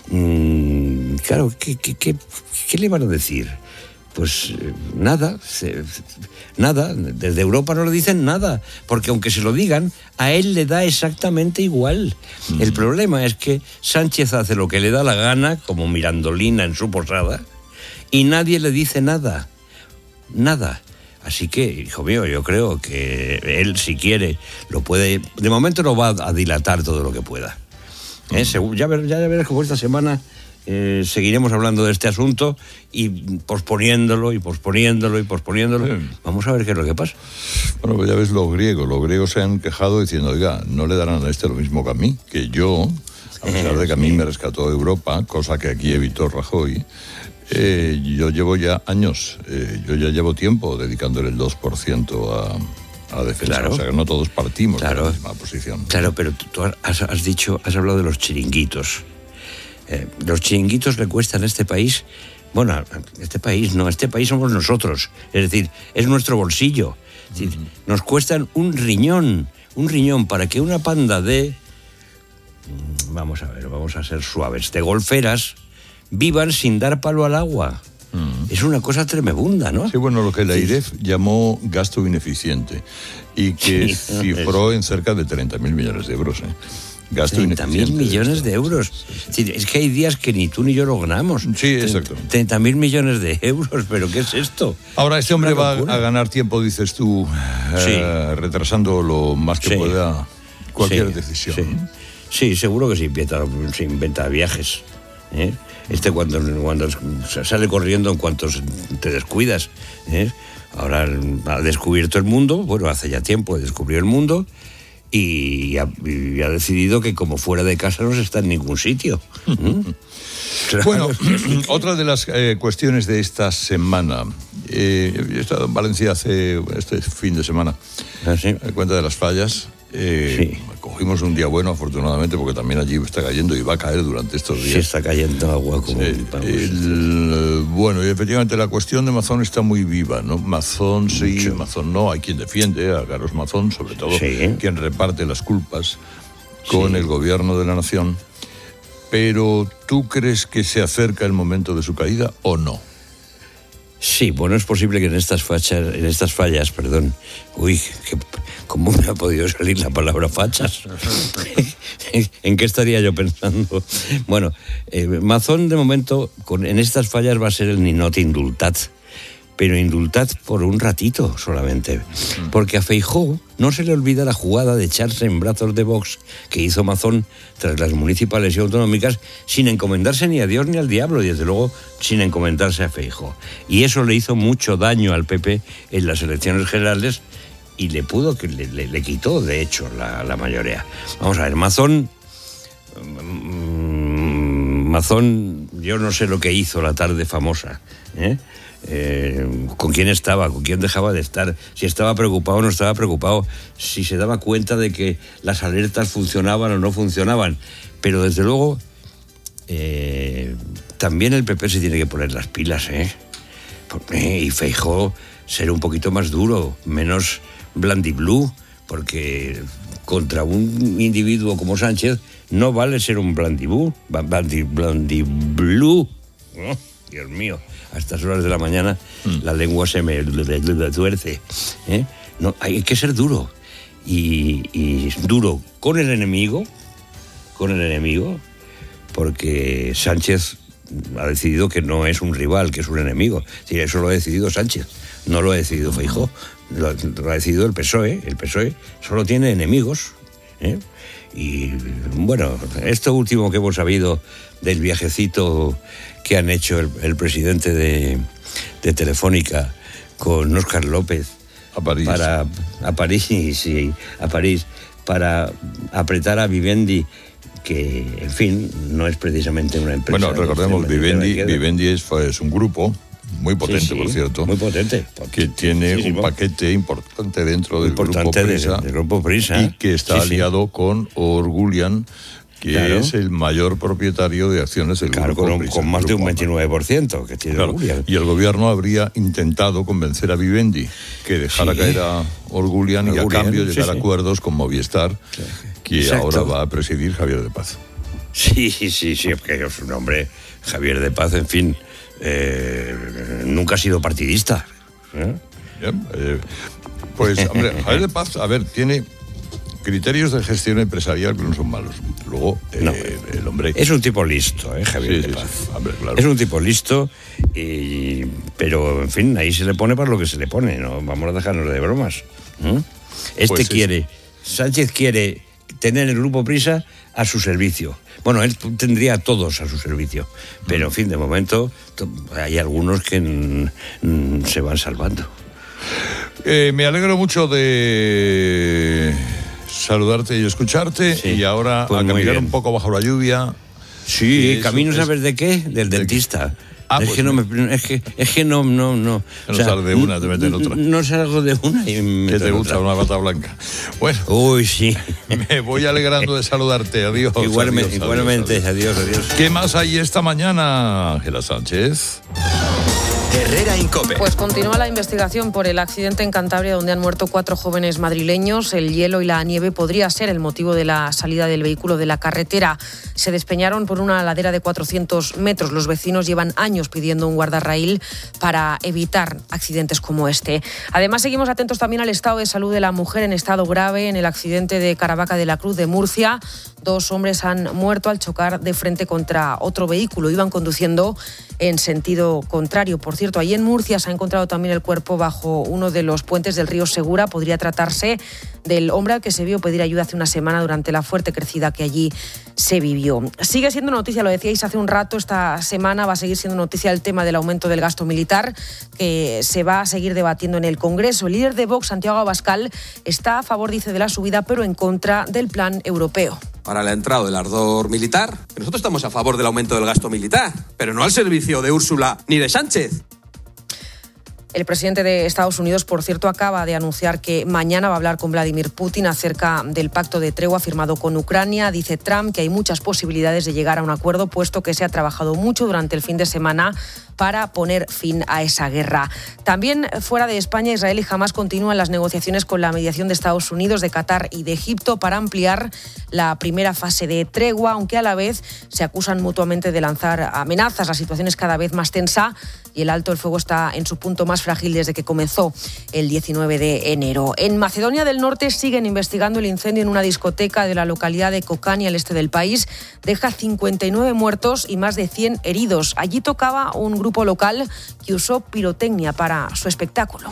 S1: Mm, claro, ¿qué, qué, qué, qué le van a decir? Pues nada, se, nada, desde Europa no le dicen nada, porque aunque se lo digan, a él le da exactamente igual. Mm. El problema es que Sánchez hace lo que le da la gana, como Mirandolina en su posada, y nadie le dice nada, nada. Así que, hijo mío, yo creo que él, si quiere, lo puede, de momento lo va a dilatar todo lo que pueda. Mm. ¿Eh? Ya, ver, ya verás cómo esta semana... Eh, seguiremos hablando de este asunto y posponiéndolo y posponiéndolo y posponiéndolo. Sí. Vamos a ver qué es lo que pasa.
S4: Bueno, pues ya ves los griegos. Los griegos se han quejado diciendo, oiga, no le darán a este lo mismo que a mí, que yo, a pesar de que a mí me rescató Europa, cosa que aquí evitó Rajoy, eh, yo llevo ya años, eh, yo ya llevo tiempo dedicándole el dos por ciento a... a defensa, claro. O sea que no todos partimos claro. de la misma posición.
S1: Claro, pero tú has, has dicho, has hablado de los chiringuitos. Eh, los chiringuitos le cuestan a este país, bueno, a este país no, este país somos nosotros, es decir, es nuestro bolsillo. Es decir, uh-huh. nos cuestan un riñón, un riñón para que una panda de, vamos a ver, vamos a ser suaves, de golferas vivan sin dar palo al agua. Uh-huh. Es una cosa tremebunda, ¿no?
S4: Sí, bueno, lo que la I R E F sí. llamó gasto ineficiente y que sí, cifró es... en cerca de treinta mil millones de euros, ¿eh? Gasto
S1: treinta mil millones de euros. Sí. Es que hay días que ni tú ni yo lo ganamos.
S4: Sí, exacto.
S1: treinta mil millones de euros, ¿pero qué es esto?
S4: Ahora, este hombre va a ganar tiempo, dices tú, sí. eh, retrasando lo más que sí. pueda cualquier sí. decisión.
S1: Sí. sí, seguro que se inventa, se inventa viajes. ¿eh? Este cuando, cuando sale corriendo en cuanto te descuidas. ¿eh? Ahora ha descubierto el mundo, bueno, hace ya tiempo que descubrió el mundo. Y ha, y ha decidido que como fuera de casa no se está en ningún sitio. ¿Mm?
S4: Claro. Bueno, otra de las eh, cuestiones de esta semana. Eh, he estado en Valencia hace este fin de semana.
S1: ¿Ah, sí?
S4: A cuenta de las fallas. Eh, sí. cogimos un día bueno, afortunadamente, porque también allí está cayendo y va a caer durante estos días.
S1: Sí, está cayendo agua. Como
S4: sí, el, bueno, y efectivamente la cuestión de Mazón está muy viva, ¿no? Mazón sí, Mucho. Mazón no. Hay quien defiende a Carlos Mazón, sobre todo sí. quien reparte las culpas con sí. el gobierno de la nación. Pero, ¿tú crees que se acerca el momento de su caída o no?
S1: Sí, bueno, es posible que en estas fachas, en estas fallas, perdón, uy, que, ¿cómo me ha podido salir la palabra fachas? ¿En qué estaría yo pensando? Bueno, eh, Mazón de momento, con, en estas fallas va a ser el ninot indultat, pero indultat por un ratito solamente, porque a Feijóo no se le olvida la jugada de echarse en brazos de Vox que hizo Mazón tras las municipales y autonómicas sin encomendarse ni a Dios ni al diablo, y desde luego sin encomendarse a Feijóo. Y eso le hizo mucho daño al P P en las elecciones generales y le pudo, que le, le, le quitó de hecho la, la mayoría. Vamos a ver, Mazón, Mazón, yo no sé lo que hizo la tarde famosa, ¿eh? Eh, con quién estaba, con quién dejaba de estar, si estaba preocupado o no estaba preocupado, si se daba cuenta de que las alertas funcionaban o no funcionaban, pero desde luego eh, también el P P se tiene que poner las pilas, ¿eh? eh y Feijóo ser un poquito más duro, menos blandiblú, porque contra un individuo como Sánchez no vale ser un blandiblú, blandiblú, oh, Dios mío. A estas horas de la mañana mm. la lengua se me tuerce, ¿eh? No, hay que ser duro y, y duro con el enemigo, con el enemigo, porque Sánchez ha decidido que no es un rival, que es un enemigo. Sí, eso lo ha decidido Sánchez, no lo ha decidido Feijóo, lo, lo ha decidido el P S O E. El P S O E solo tiene enemigos, ¿eh? Y bueno, esto último que hemos sabido del viajecito que han hecho el, el presidente de, de Telefónica con Óscar López
S4: a París.
S1: para a París sí, a París para apretar a Vivendi, que en fin no es precisamente una empresa.
S4: Bueno, recordemos, Vivendi, Vivendi es, es un grupo muy potente, sí, sí, por cierto.
S1: Muy potente.
S4: Que tiene sí, sí, un paquete importante dentro del
S1: importante
S4: grupo Prisa,
S1: de, del grupo Prisa.
S4: Y que está sí, aliado sí. con Orgulian, que claro. es el mayor propietario de acciones del
S1: claro,
S4: grupo
S1: con,
S4: Prisa.
S1: Con más de un veintinueve por ciento que tiene claro. Orgulian.
S4: Y el gobierno habría intentado convencer a Vivendi que dejara sí. caer a Orgulian, Orgulian y a cambio llegar sí, a sí. acuerdos con Movistar, sí. que Exacto. ahora va a presidir Javier de Paz.
S1: Sí, sí, sí, sí, porque es un hombre, Javier de Paz, en fin... Eh, nunca ha sido partidista. ¿Eh?
S4: Bien, eh, pues, hombre, Javier de Paz, a ver, tiene criterios de gestión empresarial que no son malos. Luego, eh, no, el hombre...
S1: Es un tipo listo, ¿eh, Javier sí, de Paz? Sí, sí, hombre, claro. Es un tipo listo, y, pero, en fin, ahí se le pone para lo que se le pone, ¿no? Vamos a dejarnos de bromas. ¿Mm? Este pues quiere, sí. Sánchez quiere tener el grupo Prisa a su servicio. Bueno, él tendría a todos a su servicio, pero en fin, de momento hay algunos que n- n- se van salvando.
S4: Eh, me alegro mucho de saludarte y escucharte, sí, y ahora pues a caminar un poco bajo la lluvia.
S1: Sí, camino, ¿sabes de qué? Del dentista. Ah, es, pues que no me, es que es que no no no
S4: no salgo de una, te meten otra.
S1: No salgo de una y me
S4: que te gusta otra. Una bata blanca. Bueno,
S1: uy, sí.
S4: Me voy alegrando de saludarte. Adiós.
S1: Igualmente,
S4: adiós,
S1: igualmente.
S4: Adiós,
S1: adiós, adiós.
S4: ¿Qué más hay esta mañana, Ángela Sánchez?
S6: Herrera en COPE.
S7: Pues continúa la investigación por el accidente en Cantabria donde han muerto cuatro jóvenes madrileños. El hielo y la nieve podría ser el motivo de la salida del vehículo de la carretera. Se despeñaron por una ladera de cuatrocientos metros. Los vecinos llevan años pidiendo un guardarraíl para evitar accidentes como este. Además, seguimos atentos también al estado de salud de la mujer en estado grave en el accidente de Caravaca de la Cruz de Murcia. Dos hombres han muerto al chocar de frente contra otro vehículo. Iban conduciendo en sentido contrario. Por cierto, allí en Murcia se ha encontrado también el cuerpo bajo uno de los puentes del río Segura. Podría tratarse del hombre al que se vio pedir ayuda hace una semana durante la fuerte crecida que allí se vivió. Sigue siendo noticia, lo decíais hace un rato, esta semana va a seguir siendo noticia el tema del aumento del gasto militar, que se va a seguir debatiendo en el Congreso. El líder de Vox, Santiago Abascal, está a favor, dice, de la subida, pero en contra del plan europeo.
S2: Ahora le ha entrado el ardor militar. Nosotros estamos a favor del aumento del gasto militar, pero no al servicio de Úrsula ni de Sánchez.
S7: El presidente de Estados Unidos, por cierto, acaba de anunciar que mañana va a hablar con Vladimir Putin acerca del pacto de tregua firmado con Ucrania. Dice Trump que hay muchas posibilidades de llegar a un acuerdo, puesto que se ha trabajado mucho durante el fin de semana para poner fin a esa guerra. También fuera de España, Israel y Hamás continúan las negociaciones con la mediación de Estados Unidos, de Qatar y de Egipto para ampliar la primera fase de tregua, aunque a la vez se acusan mutuamente de lanzar amenazas. La situación es cada vez más tensa y el alto el fuego está en su punto más frágil desde que comenzó el diecinueve de enero. En Macedonia del Norte siguen investigando el incendio en una discoteca de la localidad de Kokani, al este del país. Deja cincuenta y nueve muertos y más de cien heridos. Allí tocaba un grupo local que usó pirotecnia para su espectáculo.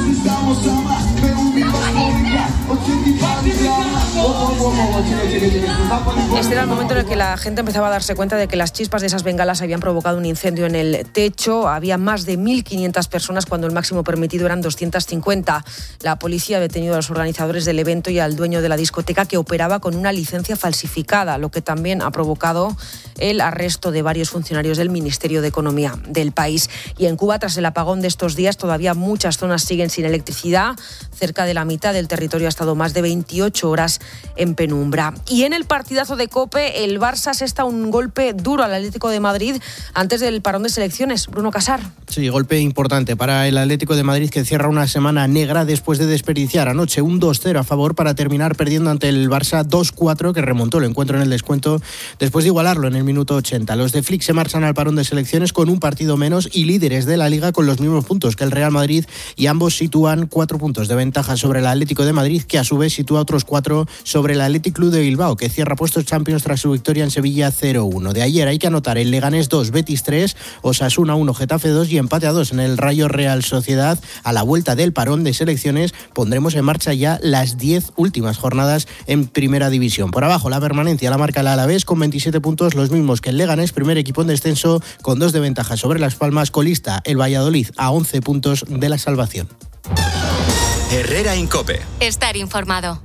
S7: Este era el momento en el que la gente empezaba a darse cuenta de que las chispas de esas bengalas habían provocado un incendio en el techo. Había más de mil quinientas personas cuando el máximo permitido eran doscientas cincuenta. La policía ha detenido a los organizadores del evento y al dueño de la discoteca, que operaba con una licencia falsificada, lo que también ha provocado el arresto de varios funcionarios del Ministerio de Economía del país. Y en Cuba, tras el apagón de estos días, todavía muchas zonas siguen sin electricidad. Cerca de la mitad del territorio ha estado más de veintiocho horas en penumbra. Y en el partidazo de COPE, el Barça asesta un golpe duro al Atlético de Madrid antes del parón de selecciones. Bruno Casar.
S5: Sí, golpe importante para el Atlético de Madrid, que cierra una semana negra después de desperdiciar anoche un dos cero a favor para terminar perdiendo ante el Barça dos cuatro, que remontó el encuentro en el descuento después de igualarlo en el minuto ochenta. Los de Flick se marchan al parón de selecciones con un partido menos y líderes de la Liga con los mismos puntos que el Real Madrid, y ambos sitúan cuatro puntos de ventaja sobre el Atlético de Madrid, que a su vez sitúa otros cuatro sobre el Athletic Club de Bilbao, que cierra puestos Champions tras su victoria en Sevilla cero uno. De ayer hay que anotar el Leganés dos, Betis tres, Osasuna uno, Getafe dos y empate a dos en el Rayo Real Sociedad. A la vuelta del parón de selecciones pondremos en marcha ya las diez últimas jornadas en Primera División. Por abajo la permanencia la marca el Alavés con veintisiete puntos, los mismos que el Leganés, primer equipo en descenso con dos de ventaja sobre Las Palmas. Colista el Valladolid a once puntos de la salvación.
S6: Herrera Incope.
S3: Estar informado.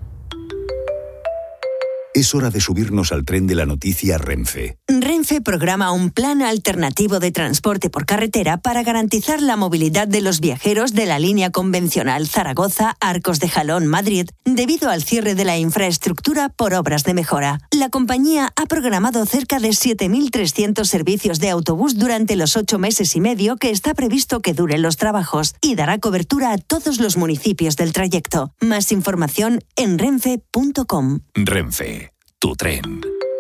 S26: Es hora de subirnos al tren de la noticia Renfe.
S12: Renfe programa un plan alternativo de transporte por carretera para garantizar la movilidad de los viajeros de la línea convencional Zaragoza-Arcos de Jalón-Madrid debido al cierre de la infraestructura por obras de mejora. La compañía ha programado cerca de siete mil trescientos servicios de autobús durante los ocho meses y medio que está previsto que duren los trabajos y dará cobertura a todos los municipios del trayecto. Más información en renfe punto com.
S26: Renfe, tu tren.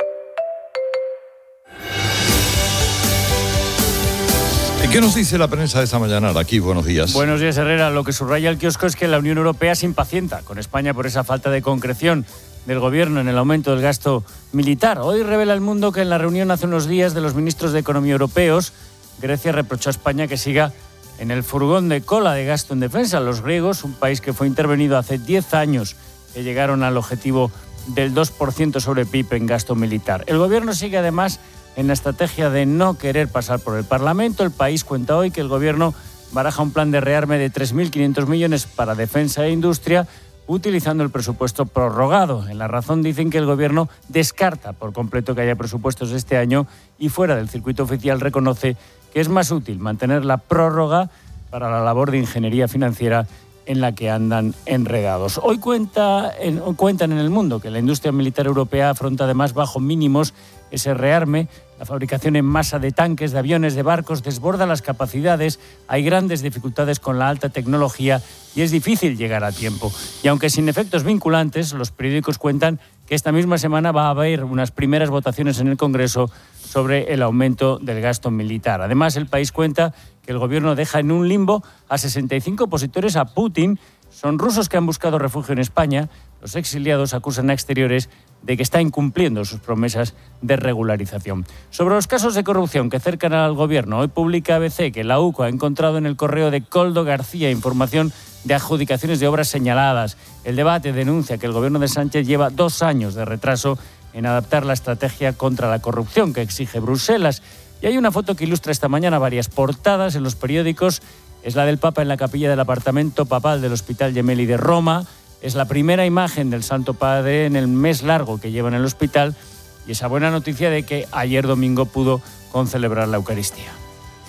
S4: ¿Qué nos dice la prensa de esta mañana? Aquí, buenos días.
S14: Buenos días, Herrera. Lo que subraya el kiosco es que la Unión Europea se impacienta con España por esa falta de concreción del gobierno en el aumento del gasto militar. Hoy revela El Mundo que en la reunión hace unos días de los ministros de Economía europeos, Grecia reprochó a España que siga en el furgón de cola de gasto en defensa. Los griegos, un país que fue intervenido hace diez años, que llegaron al objetivo del dos por ciento sobre P I B en gasto militar. El gobierno sigue además en la estrategia de no querer pasar por el Parlamento. El País cuenta hoy que el gobierno baraja un plan de rearme de tres mil quinientos millones para defensa e industria, utilizando el presupuesto prorrogado. En La Razón dicen que el gobierno descarta por completo que haya presupuestos este año y fuera del circuito oficial reconoce que es más útil mantener la prórroga para la labor de ingeniería financiera en la que andan enredados. Hoy cuenta en, cuentan en El Mundo que la industria militar europea afronta además bajo mínimos ese rearme. La fabricación en masa de tanques, de aviones, de barcos desborda las capacidades, hay grandes dificultades con la alta tecnología y es difícil llegar a tiempo. Y aunque sin efectos vinculantes, los periódicos cuentan que esta misma semana va a haber unas primeras votaciones en el Congreso sobre el aumento del gasto militar. Además, El País cuenta que el gobierno deja en un limbo a sesenta y cinco opositores a Putin. Son rusos que han buscado refugio en España. Los exiliados acusan a Exteriores de que está incumpliendo sus promesas de regularización. Sobre los casos de corrupción que cercan al gobierno, hoy publica A B C que la U C O ha encontrado en el correo de Coldo García información de adjudicaciones de obras señaladas. El Debate denuncia que el gobierno de Sánchez lleva dos años de retraso en adaptar la estrategia contra la corrupción que exige Bruselas. Y hay una foto que ilustra esta mañana varias portadas en los periódicos. Es la del Papa en la capilla del apartamento papal del Hospital Gemelli de Roma. Es la primera imagen del Santo Padre en el mes largo que lleva en el hospital. Y esa buena noticia de que ayer domingo pudo concelebrar la Eucaristía.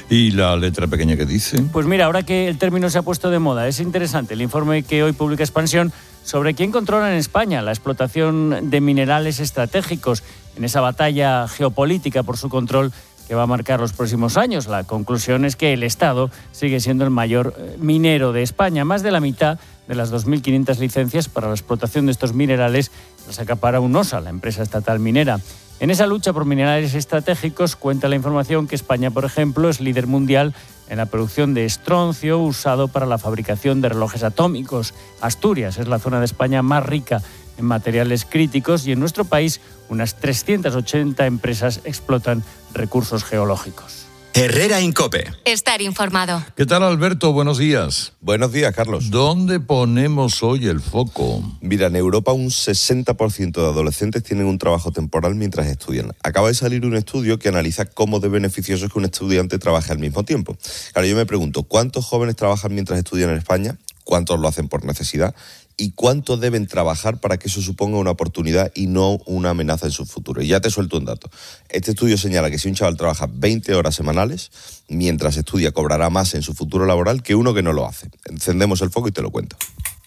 S4: ¿Y la letra pequeña que dice?
S14: Pues mira, ahora que el término se ha puesto de moda, es interesante el informe que hoy publica Expansión sobre quién controla en España la explotación de minerales estratégicos en esa batalla geopolítica por su control que va a marcar los próximos años. La conclusión es que el Estado sigue siendo el mayor minero de España. Más de la mitad de las dos mil quinientas licencias para la explotación de estos minerales las acapara UNOSA, la empresa estatal minera. En esa lucha por minerales estratégicos cuenta la información que España, por ejemplo, es líder mundial en la producción de estroncio usado para la fabricación de relojes atómicos. Asturias es la zona de España más rica en materiales críticos y en nuestro país unas trescientas ochenta empresas explotan recursos geológicos.
S6: Herrera Incope.
S3: Estar informado.
S4: ¿Qué tal, Alberto? Buenos días.
S8: Buenos días, Carlos.
S4: ¿Dónde ponemos hoy el foco?
S8: Mira, en Europa un sesenta por ciento de adolescentes tienen un trabajo temporal mientras estudian. Acaba de salir un estudio que analiza cómo de beneficioso es que un estudiante trabaje al mismo tiempo. Claro, yo me pregunto, ¿cuántos jóvenes trabajan mientras estudian en España? ¿Cuántos lo hacen por necesidad? ¿Y cuánto deben trabajar para que eso suponga una oportunidad y no una amenaza en su futuro? Y ya te suelto un dato. Este estudio señala que si un chaval trabaja veinte horas semanales, mientras estudia cobrará más en su futuro laboral que uno que no lo hace. Encendemos el foco y te lo cuento.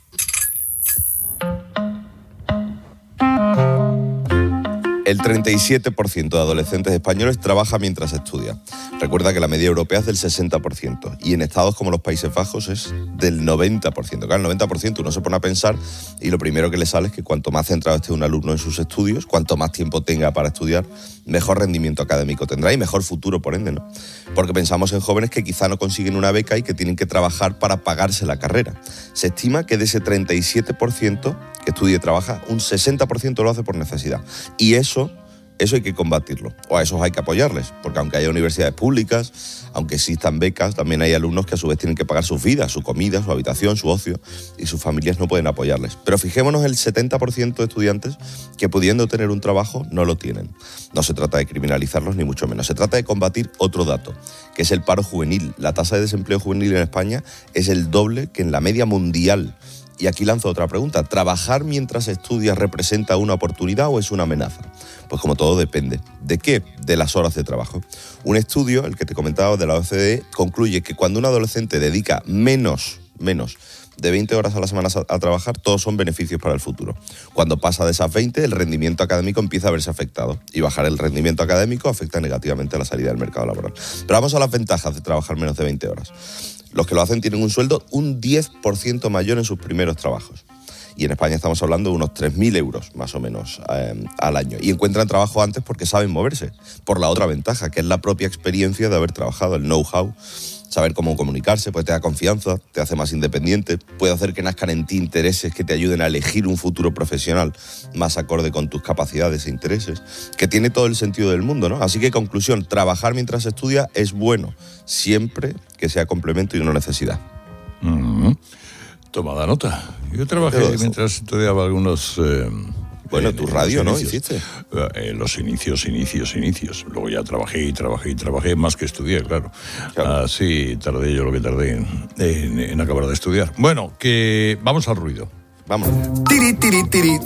S8: El treinta y siete por ciento de adolescentes españoles trabaja mientras estudia. Recuerda que la media europea es del sesenta por ciento y en estados como los Países Bajos es del noventa por ciento. Claro, el noventa por ciento uno se pone a pensar y lo primero que le sale es que cuanto más centrado esté un alumno en sus estudios, cuanto más tiempo tenga para estudiar, mejor rendimiento académico tendrá y mejor futuro, por ende, ¿no? Porque pensamos en jóvenes que quizá no consiguen una beca y que tienen que trabajar para pagarse la carrera. Se estima que de ese treinta y siete por ciento que estudia y trabaja, un sesenta por ciento lo hace por necesidad. Y eso... Eso hay que combatirlo, o a esos hay que apoyarles, porque aunque haya universidades públicas, aunque existan becas, también hay alumnos que a su vez tienen que pagar sus vidas, su comida, su habitación, su ocio, y sus familias no pueden apoyarles. Pero fijémonos el setenta por ciento de estudiantes que pudiendo tener un trabajo no lo tienen. No se trata de criminalizarlos ni mucho menos, se trata de combatir otro dato, que es el paro juvenil. La tasa de desempleo juvenil en España es el doble que en la media mundial. Y aquí lanzo otra pregunta. ¿Trabajar mientras estudias representa una oportunidad o es una amenaza? Pues como todo depende. ¿De qué? De las horas de trabajo. Un estudio, el que te comentaba de la O C D E, concluye que cuando un adolescente dedica menos, menos de veinte horas a la semana a, a trabajar, todos son beneficios para el futuro. Cuando pasa de esas veinte, el rendimiento académico empieza a verse afectado. Y bajar el rendimiento académico afecta negativamente a la salida del mercado laboral. Pero vamos a las ventajas de trabajar menos de veinte horas. Los que lo hacen tienen un sueldo un diez por ciento mayor en sus primeros trabajos. Y en España estamos hablando de unos tres mil euros, más o menos, eh, al año. Y encuentran trabajo antes porque saben moverse. Por la otra ventaja, que es la propia experiencia de haber trabajado, el know-how. Saber cómo comunicarse, pues te da confianza, te hace más independiente, puede hacer que nazcan en ti intereses que te ayuden a elegir un futuro profesional más acorde con tus capacidades e intereses, que tiene todo el sentido del mundo, ¿no? Así que, conclusión, trabajar mientras estudia es bueno, siempre que sea complemento y no necesidad.
S4: Mm-hmm. Tomada nota. Yo trabajé mientras estudiaba algunos... Eh...
S8: Bueno, tu radio, ¿no? ¿Hiciste?
S4: Eh, los inicios, inicios, inicios. Luego ya trabajé y trabajé y trabajé, más que estudié, claro. claro. Así tardé yo lo que tardé en, en, en acabar de estudiar. Bueno, que vamos al ruido.
S8: Vamos.
S4: Tiri, tiri, tiri.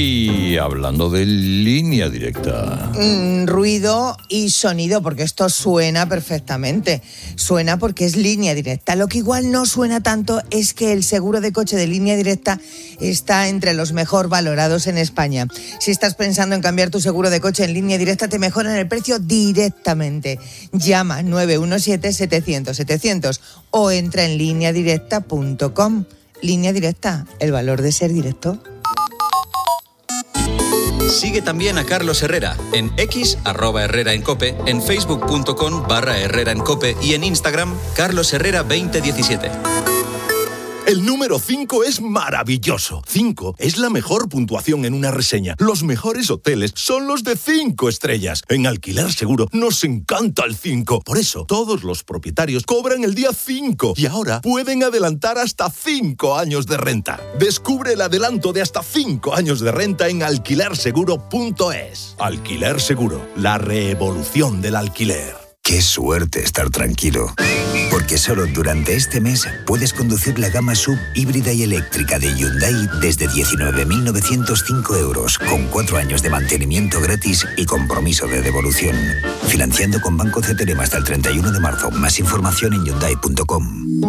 S4: Y hablando de línea directa.
S11: Mm, ruido y sonido, porque esto suena perfectamente. Suena porque es línea directa. Lo que igual no suena tanto es que el seguro de coche de línea directa está entre los mejor valorados en España. Si estás pensando en cambiar tu seguro de coche en línea directa, te mejoran el precio directamente. Llama nueve uno siete, setecientos, setecientos o entra en línea directa punto com. Línea Directa, el valor de ser directo.
S6: Sigue también a Carlos Herrera en X, arroba Herrera en Cope, en facebook punto com barra Herrera en Cope y en Instagram, Carlos Herrera veinte diecisiete.
S15: El número cinco es maravilloso. cinco es la mejor puntuación en una reseña. Los mejores hoteles son los de cinco estrellas. En Alquiler Seguro nos encanta el cinco. Por eso, todos los propietarios cobran el día cinco y ahora pueden adelantar hasta cinco años de renta. Descubre el adelanto de hasta cinco años de renta en alquiler seguro punto es. Alquiler Seguro, la revolución del alquiler.
S26: Qué suerte estar tranquilo. Porque solo durante este mes puedes conducir la gama sub híbrida y eléctrica de Hyundai desde diecinueve mil novecientos cinco euros, con cuatro años de mantenimiento gratis y compromiso de devolución. Financiando con Banco C T L hasta el treinta y uno de marzo. Más información en hyundai punto com.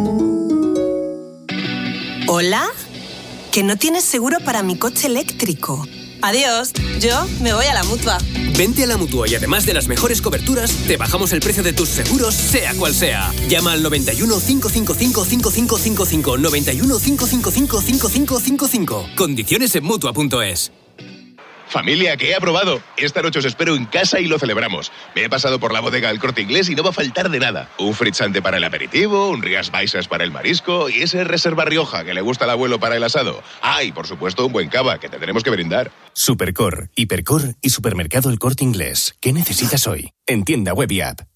S16: ¿Hola? ¿Que no tienes seguro para mi coche eléctrico? Adiós, yo me voy a la Mutua.
S17: Vente a la Mutua y además de las mejores coberturas, te bajamos el precio de tus seguros, sea cual sea. Llama al noventa y uno, cinco cinco cinco, cinco cinco cinco cinco, noventa y uno, cinco cinco cinco, cinco cinco cinco cinco. Condiciones en Mutua punto es.
S18: Familia, que he aprobado. Esta noche os espero en casa y lo celebramos. Me he pasado por la bodega del Corte Inglés y no va a faltar de nada. Un fritzante para el aperitivo, un Rías Baixas para el marisco y ese Reserva Rioja que le gusta al abuelo para el asado. Ah, y por supuesto un buen cava, que tendremos que brindar.
S19: Supercor, Hipercor y Supermercado El Corte Inglés. ¿Qué necesitas hoy? En tienda web y app.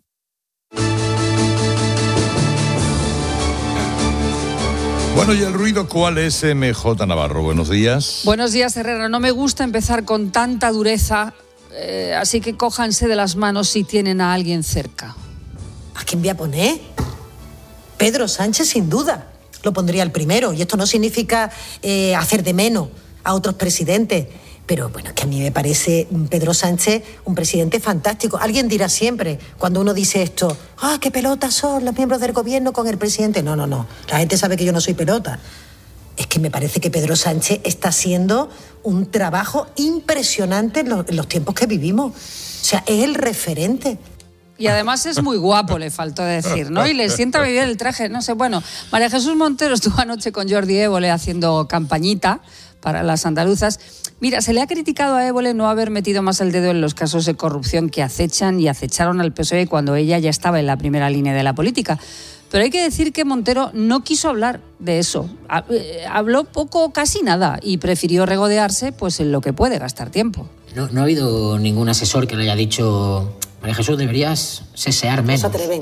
S4: Bueno, ¿y el ruido cuál es, M J Navarro? Buenos días.
S21: Buenos días, Herrera. No me gusta empezar con tanta dureza, eh, así que cójanse de las manos si tienen a alguien cerca.
S22: ¿A quién voy a poner? Pedro Sánchez, sin duda. Lo pondría el primero. Y esto no significa eh, hacer de menos a otros presidentes. Pero bueno, es que a mí me parece Pedro Sánchez un presidente fantástico. Alguien dirá siempre, cuando uno dice esto, ¡ah, qué pelotas son los miembros del gobierno con el presidente! No, no, no. La gente sabe que yo no soy pelota. Es que me parece que Pedro Sánchez está haciendo un trabajo impresionante en los, en los tiempos que vivimos. O sea, es el referente.
S21: Y además es muy guapo, le faltó decir, ¿no? Y le sienta muy bien el traje, no sé. Bueno, María Jesús Montero estuvo anoche con Jordi Évole haciendo campañita para las andaluzas. Mira, se le ha criticado a Évole no haber metido más el dedo en los casos de corrupción que acechan y acecharon al P S O E cuando ella ya estaba en la primera línea de la política. Pero hay que decir que Montero no quiso hablar de eso. Habló poco o casi nada y prefirió regodearse pues en lo que puede gastar tiempo.
S23: No, no ha habido ningún asesor que le haya dicho: María Jesús, deberías sesear menos.
S22: No se atreven.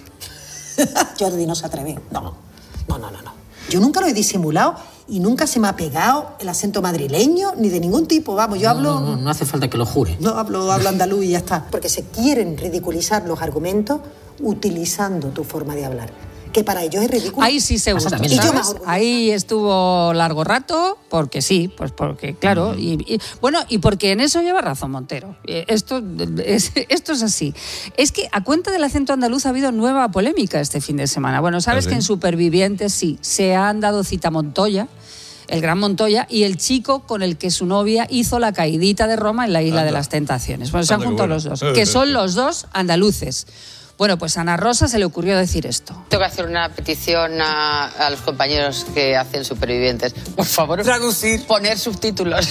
S22: Jordi, no se atreven. No, no, no, no, no. Yo nunca lo he disimulado y nunca se me ha pegado el acento madrileño ni de ningún tipo. Vamos, yo
S23: no,
S22: hablo...
S23: No, no, no hace falta que lo jure.
S22: No, hablo, hablo andaluz y ya está. Porque se quieren ridiculizar los argumentos utilizando tu forma de hablar, que para ellos es ridículo.
S21: Ahí sí se gusta, ¿sabes? Ahí estuvo largo rato, porque sí, pues porque, claro, mm. y, y bueno, y porque en eso lleva razón Montero. Esto es, esto es así. Es que a cuenta del acento andaluz ha habido nueva polémica este fin de semana. Bueno, sabes ¿sí? que en Supervivientes sí, se han dado cita Montoya, el gran Montoya, y el chico con el que su novia hizo la caidita de Roma en la Isla Anda. de las Tentaciones. Bueno, se han juntado bueno. los dos, que son los dos andaluces. Bueno, pues a Ana Rosa se le ocurrió decir esto.
S24: Tengo que hacer una petición a, a los compañeros que hacen Supervivientes. Por favor, traducir, poner subtítulos.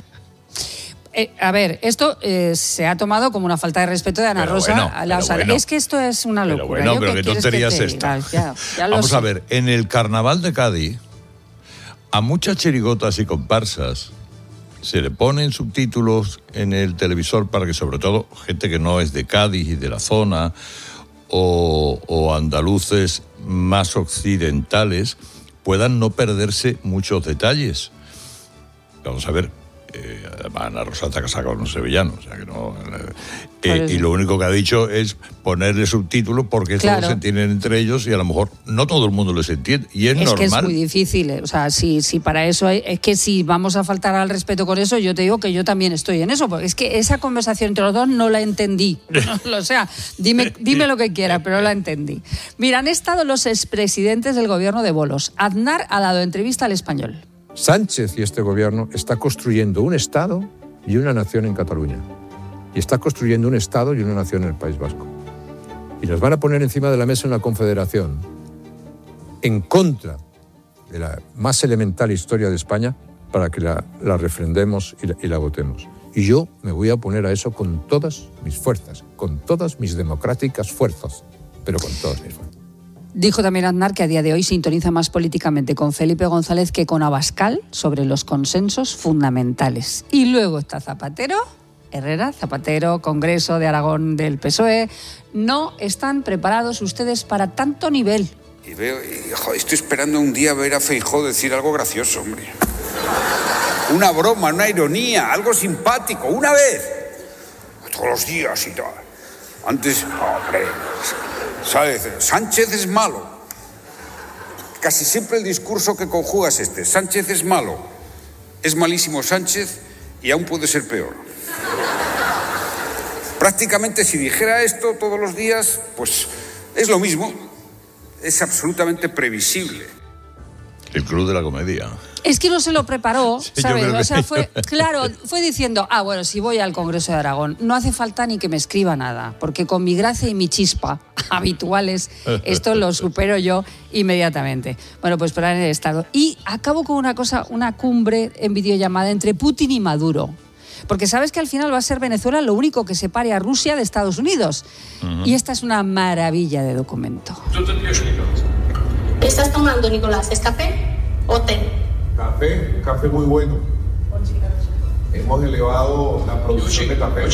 S21: Eh, a ver, esto eh, se ha tomado como una falta de respeto de Ana
S4: pero
S21: Rosa.
S4: Bueno,
S21: a la, o sea,
S4: bueno.
S21: Es que esto es una locura.
S4: Pero bueno,
S21: ¿Yo
S4: pero qué tontería es esta.
S21: Ya, ya
S4: Vamos
S21: sé.
S4: a ver, en el Carnaval de Cádiz, a muchas chirigotas y comparsas se le ponen subtítulos en el televisor para que, sobre todo, gente que no es de Cádiz y de la zona, o, o andaluces más occidentales, puedan no perderse muchos detalles. Vamos a ver, eh, además Ana Rosa está casada con un sevillano, o sea que no... Eh, y lo único que ha dicho es ponerle subtítulos porque eso claro. se entienden entre ellos y a lo mejor no todo el mundo les entiende. Y es, es normal.
S21: Es que es muy difícil. O sea, si, si para eso hay, es que si vamos a faltar al respeto con eso, yo te digo que yo también estoy en eso. Porque es que esa conversación entre los dos no la entendí. No, o sea, dime, dime lo que quiera, pero no la entendí. Mira, han estado los expresidentes del gobierno de bolos. Aznar ha dado entrevista al Español.
S25: Sánchez y este gobierno está construyendo un Estado y una nación en Cataluña. Y está construyendo un Estado y una nación en el País Vasco. Y nos van a poner encima de la mesa una confederación en contra de la más elemental historia de España para que la, la refrendemos y la, y la votemos. Y yo me voy a oponer a eso con todas mis fuerzas, con todas mis democráticas fuerzas, pero con todas mis fuerzas.
S21: Dijo también Aznar que a día de hoy sintoniza más políticamente con Felipe González que con Abascal sobre los consensos fundamentales. Y luego está Zapatero... Herrera, Zapatero, Congreso de Aragón del P S O E, no están preparados ustedes para tanto nivel.
S27: Y veo, y, joder, estoy esperando un día ver a Feijóo decir algo gracioso, hombre. Una broma, una ironía, algo simpático, una vez. Todos los días y tal. Antes, hombre, ¿sabes? Sánchez es malo. Casi siempre el discurso que conjuga es este. Sánchez es malo. Es malísimo Sánchez y aún puede ser peor. Prácticamente si dijera esto todos los días, pues es lo mismo. Es absolutamente previsible.
S4: El club de la comedia.
S21: Es que no se lo preparó,
S4: Sí,
S21: ¿sabes?
S4: yo creo
S21: O sea,
S4: que-
S21: fue, claro, fue diciendo, ah, bueno, si voy al Congreso de Aragón, no hace falta ni que me escriba nada, porque con mi gracia y mi chispa habituales, esto lo supero yo inmediatamente. Bueno, pues para en el Estado. Y acabo con una cosa, una cumbre en videollamada entre Putin y Maduro. Porque sabes que al final va a ser Venezuela lo único que separe a Rusia de Estados Unidos.
S1: Ujú.
S21: Y esta es una maravilla de documento.
S1: ¿Estás tomando, Nicolás? ¿Es café o té?
S2: Café, café muy bueno. Hemos elevado la producción de café.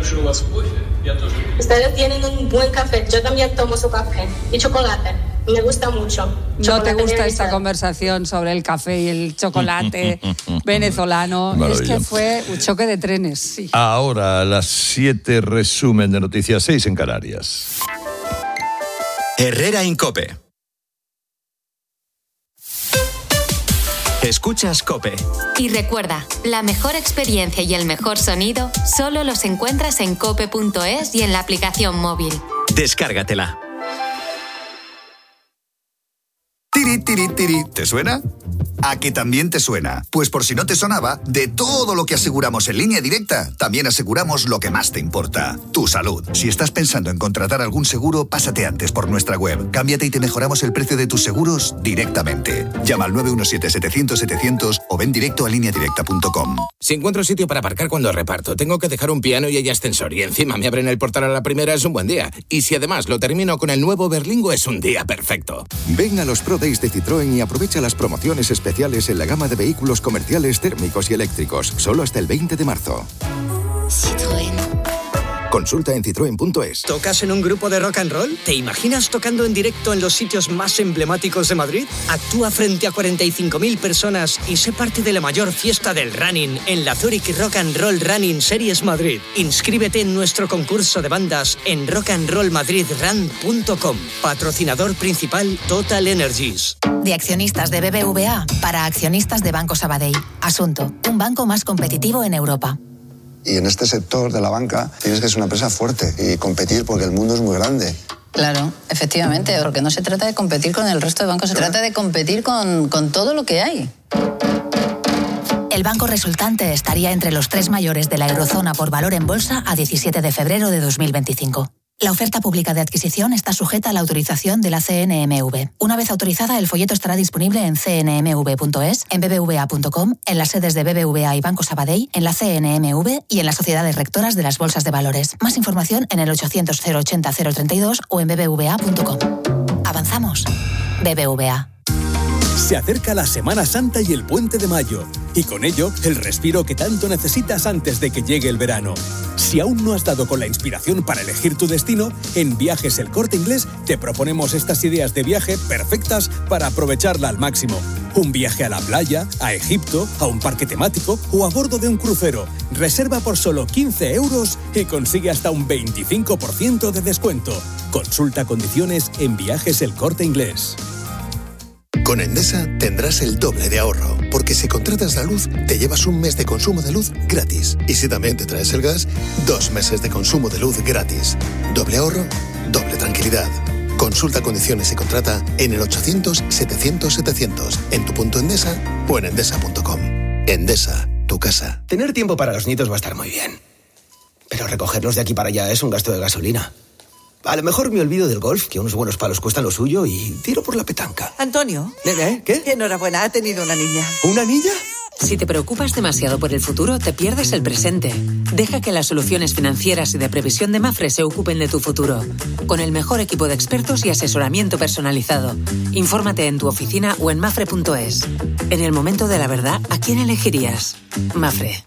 S1: Ustedes tienen un buen café. Yo también tomo su café. Y chocolate. Me gusta mucho.
S21: ¿No te
S1: Chocolate
S21: gusta
S1: bien
S21: esta
S1: hecho.
S21: conversación sobre el café y el chocolate venezolano? Es
S4: Maravilla.
S21: que fue un choque de trenes, sí.
S4: Ahora a las siete, resumen de Noticias seis en Canarias.
S6: Herrera Incope. Escuchas Cope.
S3: Y recuerda, la mejor experiencia y el mejor sonido solo los encuentras en cope punto es y en la aplicación móvil.
S6: Descárgatela.
S7: Tiri, tiri, tiri. ¿Te suena? ¿A que también te suena? Pues por si no te sonaba, de todo lo que aseguramos en Línea Directa, también aseguramos lo que más te importa, tu salud. Si estás pensando en contratar algún seguro, pásate antes por nuestra web. Cámbiate y te mejoramos el precio de tus seguros directamente. Llama al nueve uno siete, setecientos, setecientos o ven directo a línea directa punto com.
S19: Si encuentro sitio para aparcar cuando reparto, tengo que dejar un piano y hay ascensor y encima me abren el portal a la primera, es un buen día. Y si además lo termino con el nuevo Berlingo, es un día perfecto.
S9: Ven a los Pro Days de Citroën y aprovecha las promociones especiales en la gama de vehículos comerciales térmicos y eléctricos, solo hasta el veinte de marzo.
S3: Citroën.
S9: Consulta en citroen punto es.
S10: ¿Tocas en un grupo de rock and roll? ¿Te imaginas tocando en directo en los sitios más emblemáticos de Madrid? Actúa frente a cuarenta y cinco mil personas y sé parte de la mayor fiesta del running en la Zurich Rock and Roll Running Series Madrid. Inscríbete en nuestro concurso de bandas en rock and roll madrid run punto com. Patrocinador principal Total Energies.
S13: De accionistas de B B V A para accionistas de Banco Sabadell. Asunto: un banco más competitivo en Europa.
S20: Y en este sector de la banca tienes que ser una empresa fuerte y competir porque el mundo es muy grande.
S24: Claro, efectivamente, porque no se trata de competir con el resto de bancos, se trata de competir con, con todo lo que hay.
S13: El banco resultante estaría entre los tres mayores de la eurozona por valor en bolsa a diecisiete de febrero de dos mil veinticinco. La oferta pública de adquisición está sujeta a la autorización de la C N M V. Una vez autorizada, el folleto estará disponible en c n m v punto es, en b b v a punto com, en las sedes de B B V A y Banco Sabadell, en la C N M V y en las sociedades rectoras de las bolsas de valores. Más información en el ochocientos, cero ochenta, cero treinta y dos o en b b v a punto com. Avanzamos. B B V A.
S28: Se acerca la Semana Santa y el Puente de Mayo, y con ello el respiro que tanto necesitas antes de que llegue el verano. Si aún no has dado con la inspiración para elegir tu destino, en Viajes El Corte Inglés te proponemos estas ideas de viaje perfectas para aprovecharla al máximo. Un viaje a la playa, a Egipto, a un parque temático o a bordo de un crucero. Reserva por solo quince euros y consigue hasta un veinticinco por ciento de descuento. Consulta condiciones en Viajes El Corte Inglés.
S29: Con Endesa tendrás el doble de ahorro, porque si contratas la luz, te llevas un mes de consumo de luz gratis. Y si también te traes el gas, dos meses de consumo de luz gratis. Doble ahorro, doble tranquilidad. Consulta condiciones y contrata en el ochocientos, setecientos, setecientos, en tu punto Endesa o en endesa punto com. Endesa, tu casa.
S30: Tener tiempo para los nietos va a estar muy bien, pero recogerlos de aquí para allá es un gasto de gasolina. A lo mejor me olvido del golf, que unos buenos palos cuestan lo suyo, y tiro por la petanca.
S31: Antonio.
S30: ¿Eh? ¿Qué?
S31: Enhorabuena, ha tenido una niña.
S30: ¿Una niña?
S32: Si te preocupas demasiado por el futuro, te pierdes el presente. Deja que las soluciones financieras y de previsión de Mafre se ocupen de tu futuro. Con el mejor equipo de expertos y asesoramiento personalizado. Infórmate en tu oficina o en mafre punto es. En el momento de la verdad, ¿a quién elegirías? Mafre.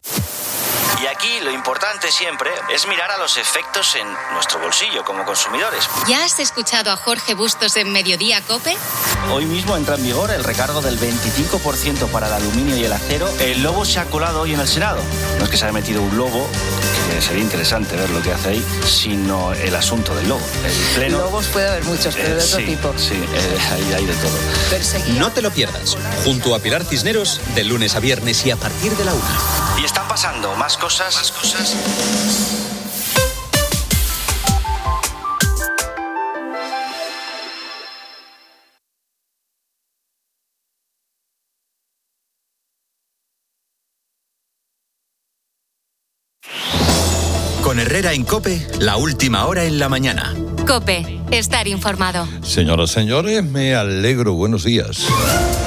S33: Y aquí lo importante siempre es mirar a los efectos en nuestro bolsillo como consumidores.
S3: ¿Ya has escuchado a Jorge Bustos en Mediodía Cope?
S33: Hoy mismo entra en vigor el recargo del veinticinco por ciento para el aluminio y el acero. El lobo se ha colado hoy en el Senado. No es que se haya metido un lobo, que eh, sería interesante ver lo que hace ahí, sino el asunto del lobo. El pleno...
S24: Lobos puede haber muchos, pero
S33: eh,
S24: de otro
S33: sí,
S24: tipo.
S33: Sí, eh, hay, hay de todo.
S24: Perseguía...
S6: No te lo pierdas, junto a Pilar Cisneros, de lunes a viernes y a partir de la una.
S33: Y están pasando más cosas, más cosas.
S6: Con Herrera en COPE, la última hora en la mañana.
S3: COPE, estar informado.
S4: Señoras, señores, me alegro. Buenos días.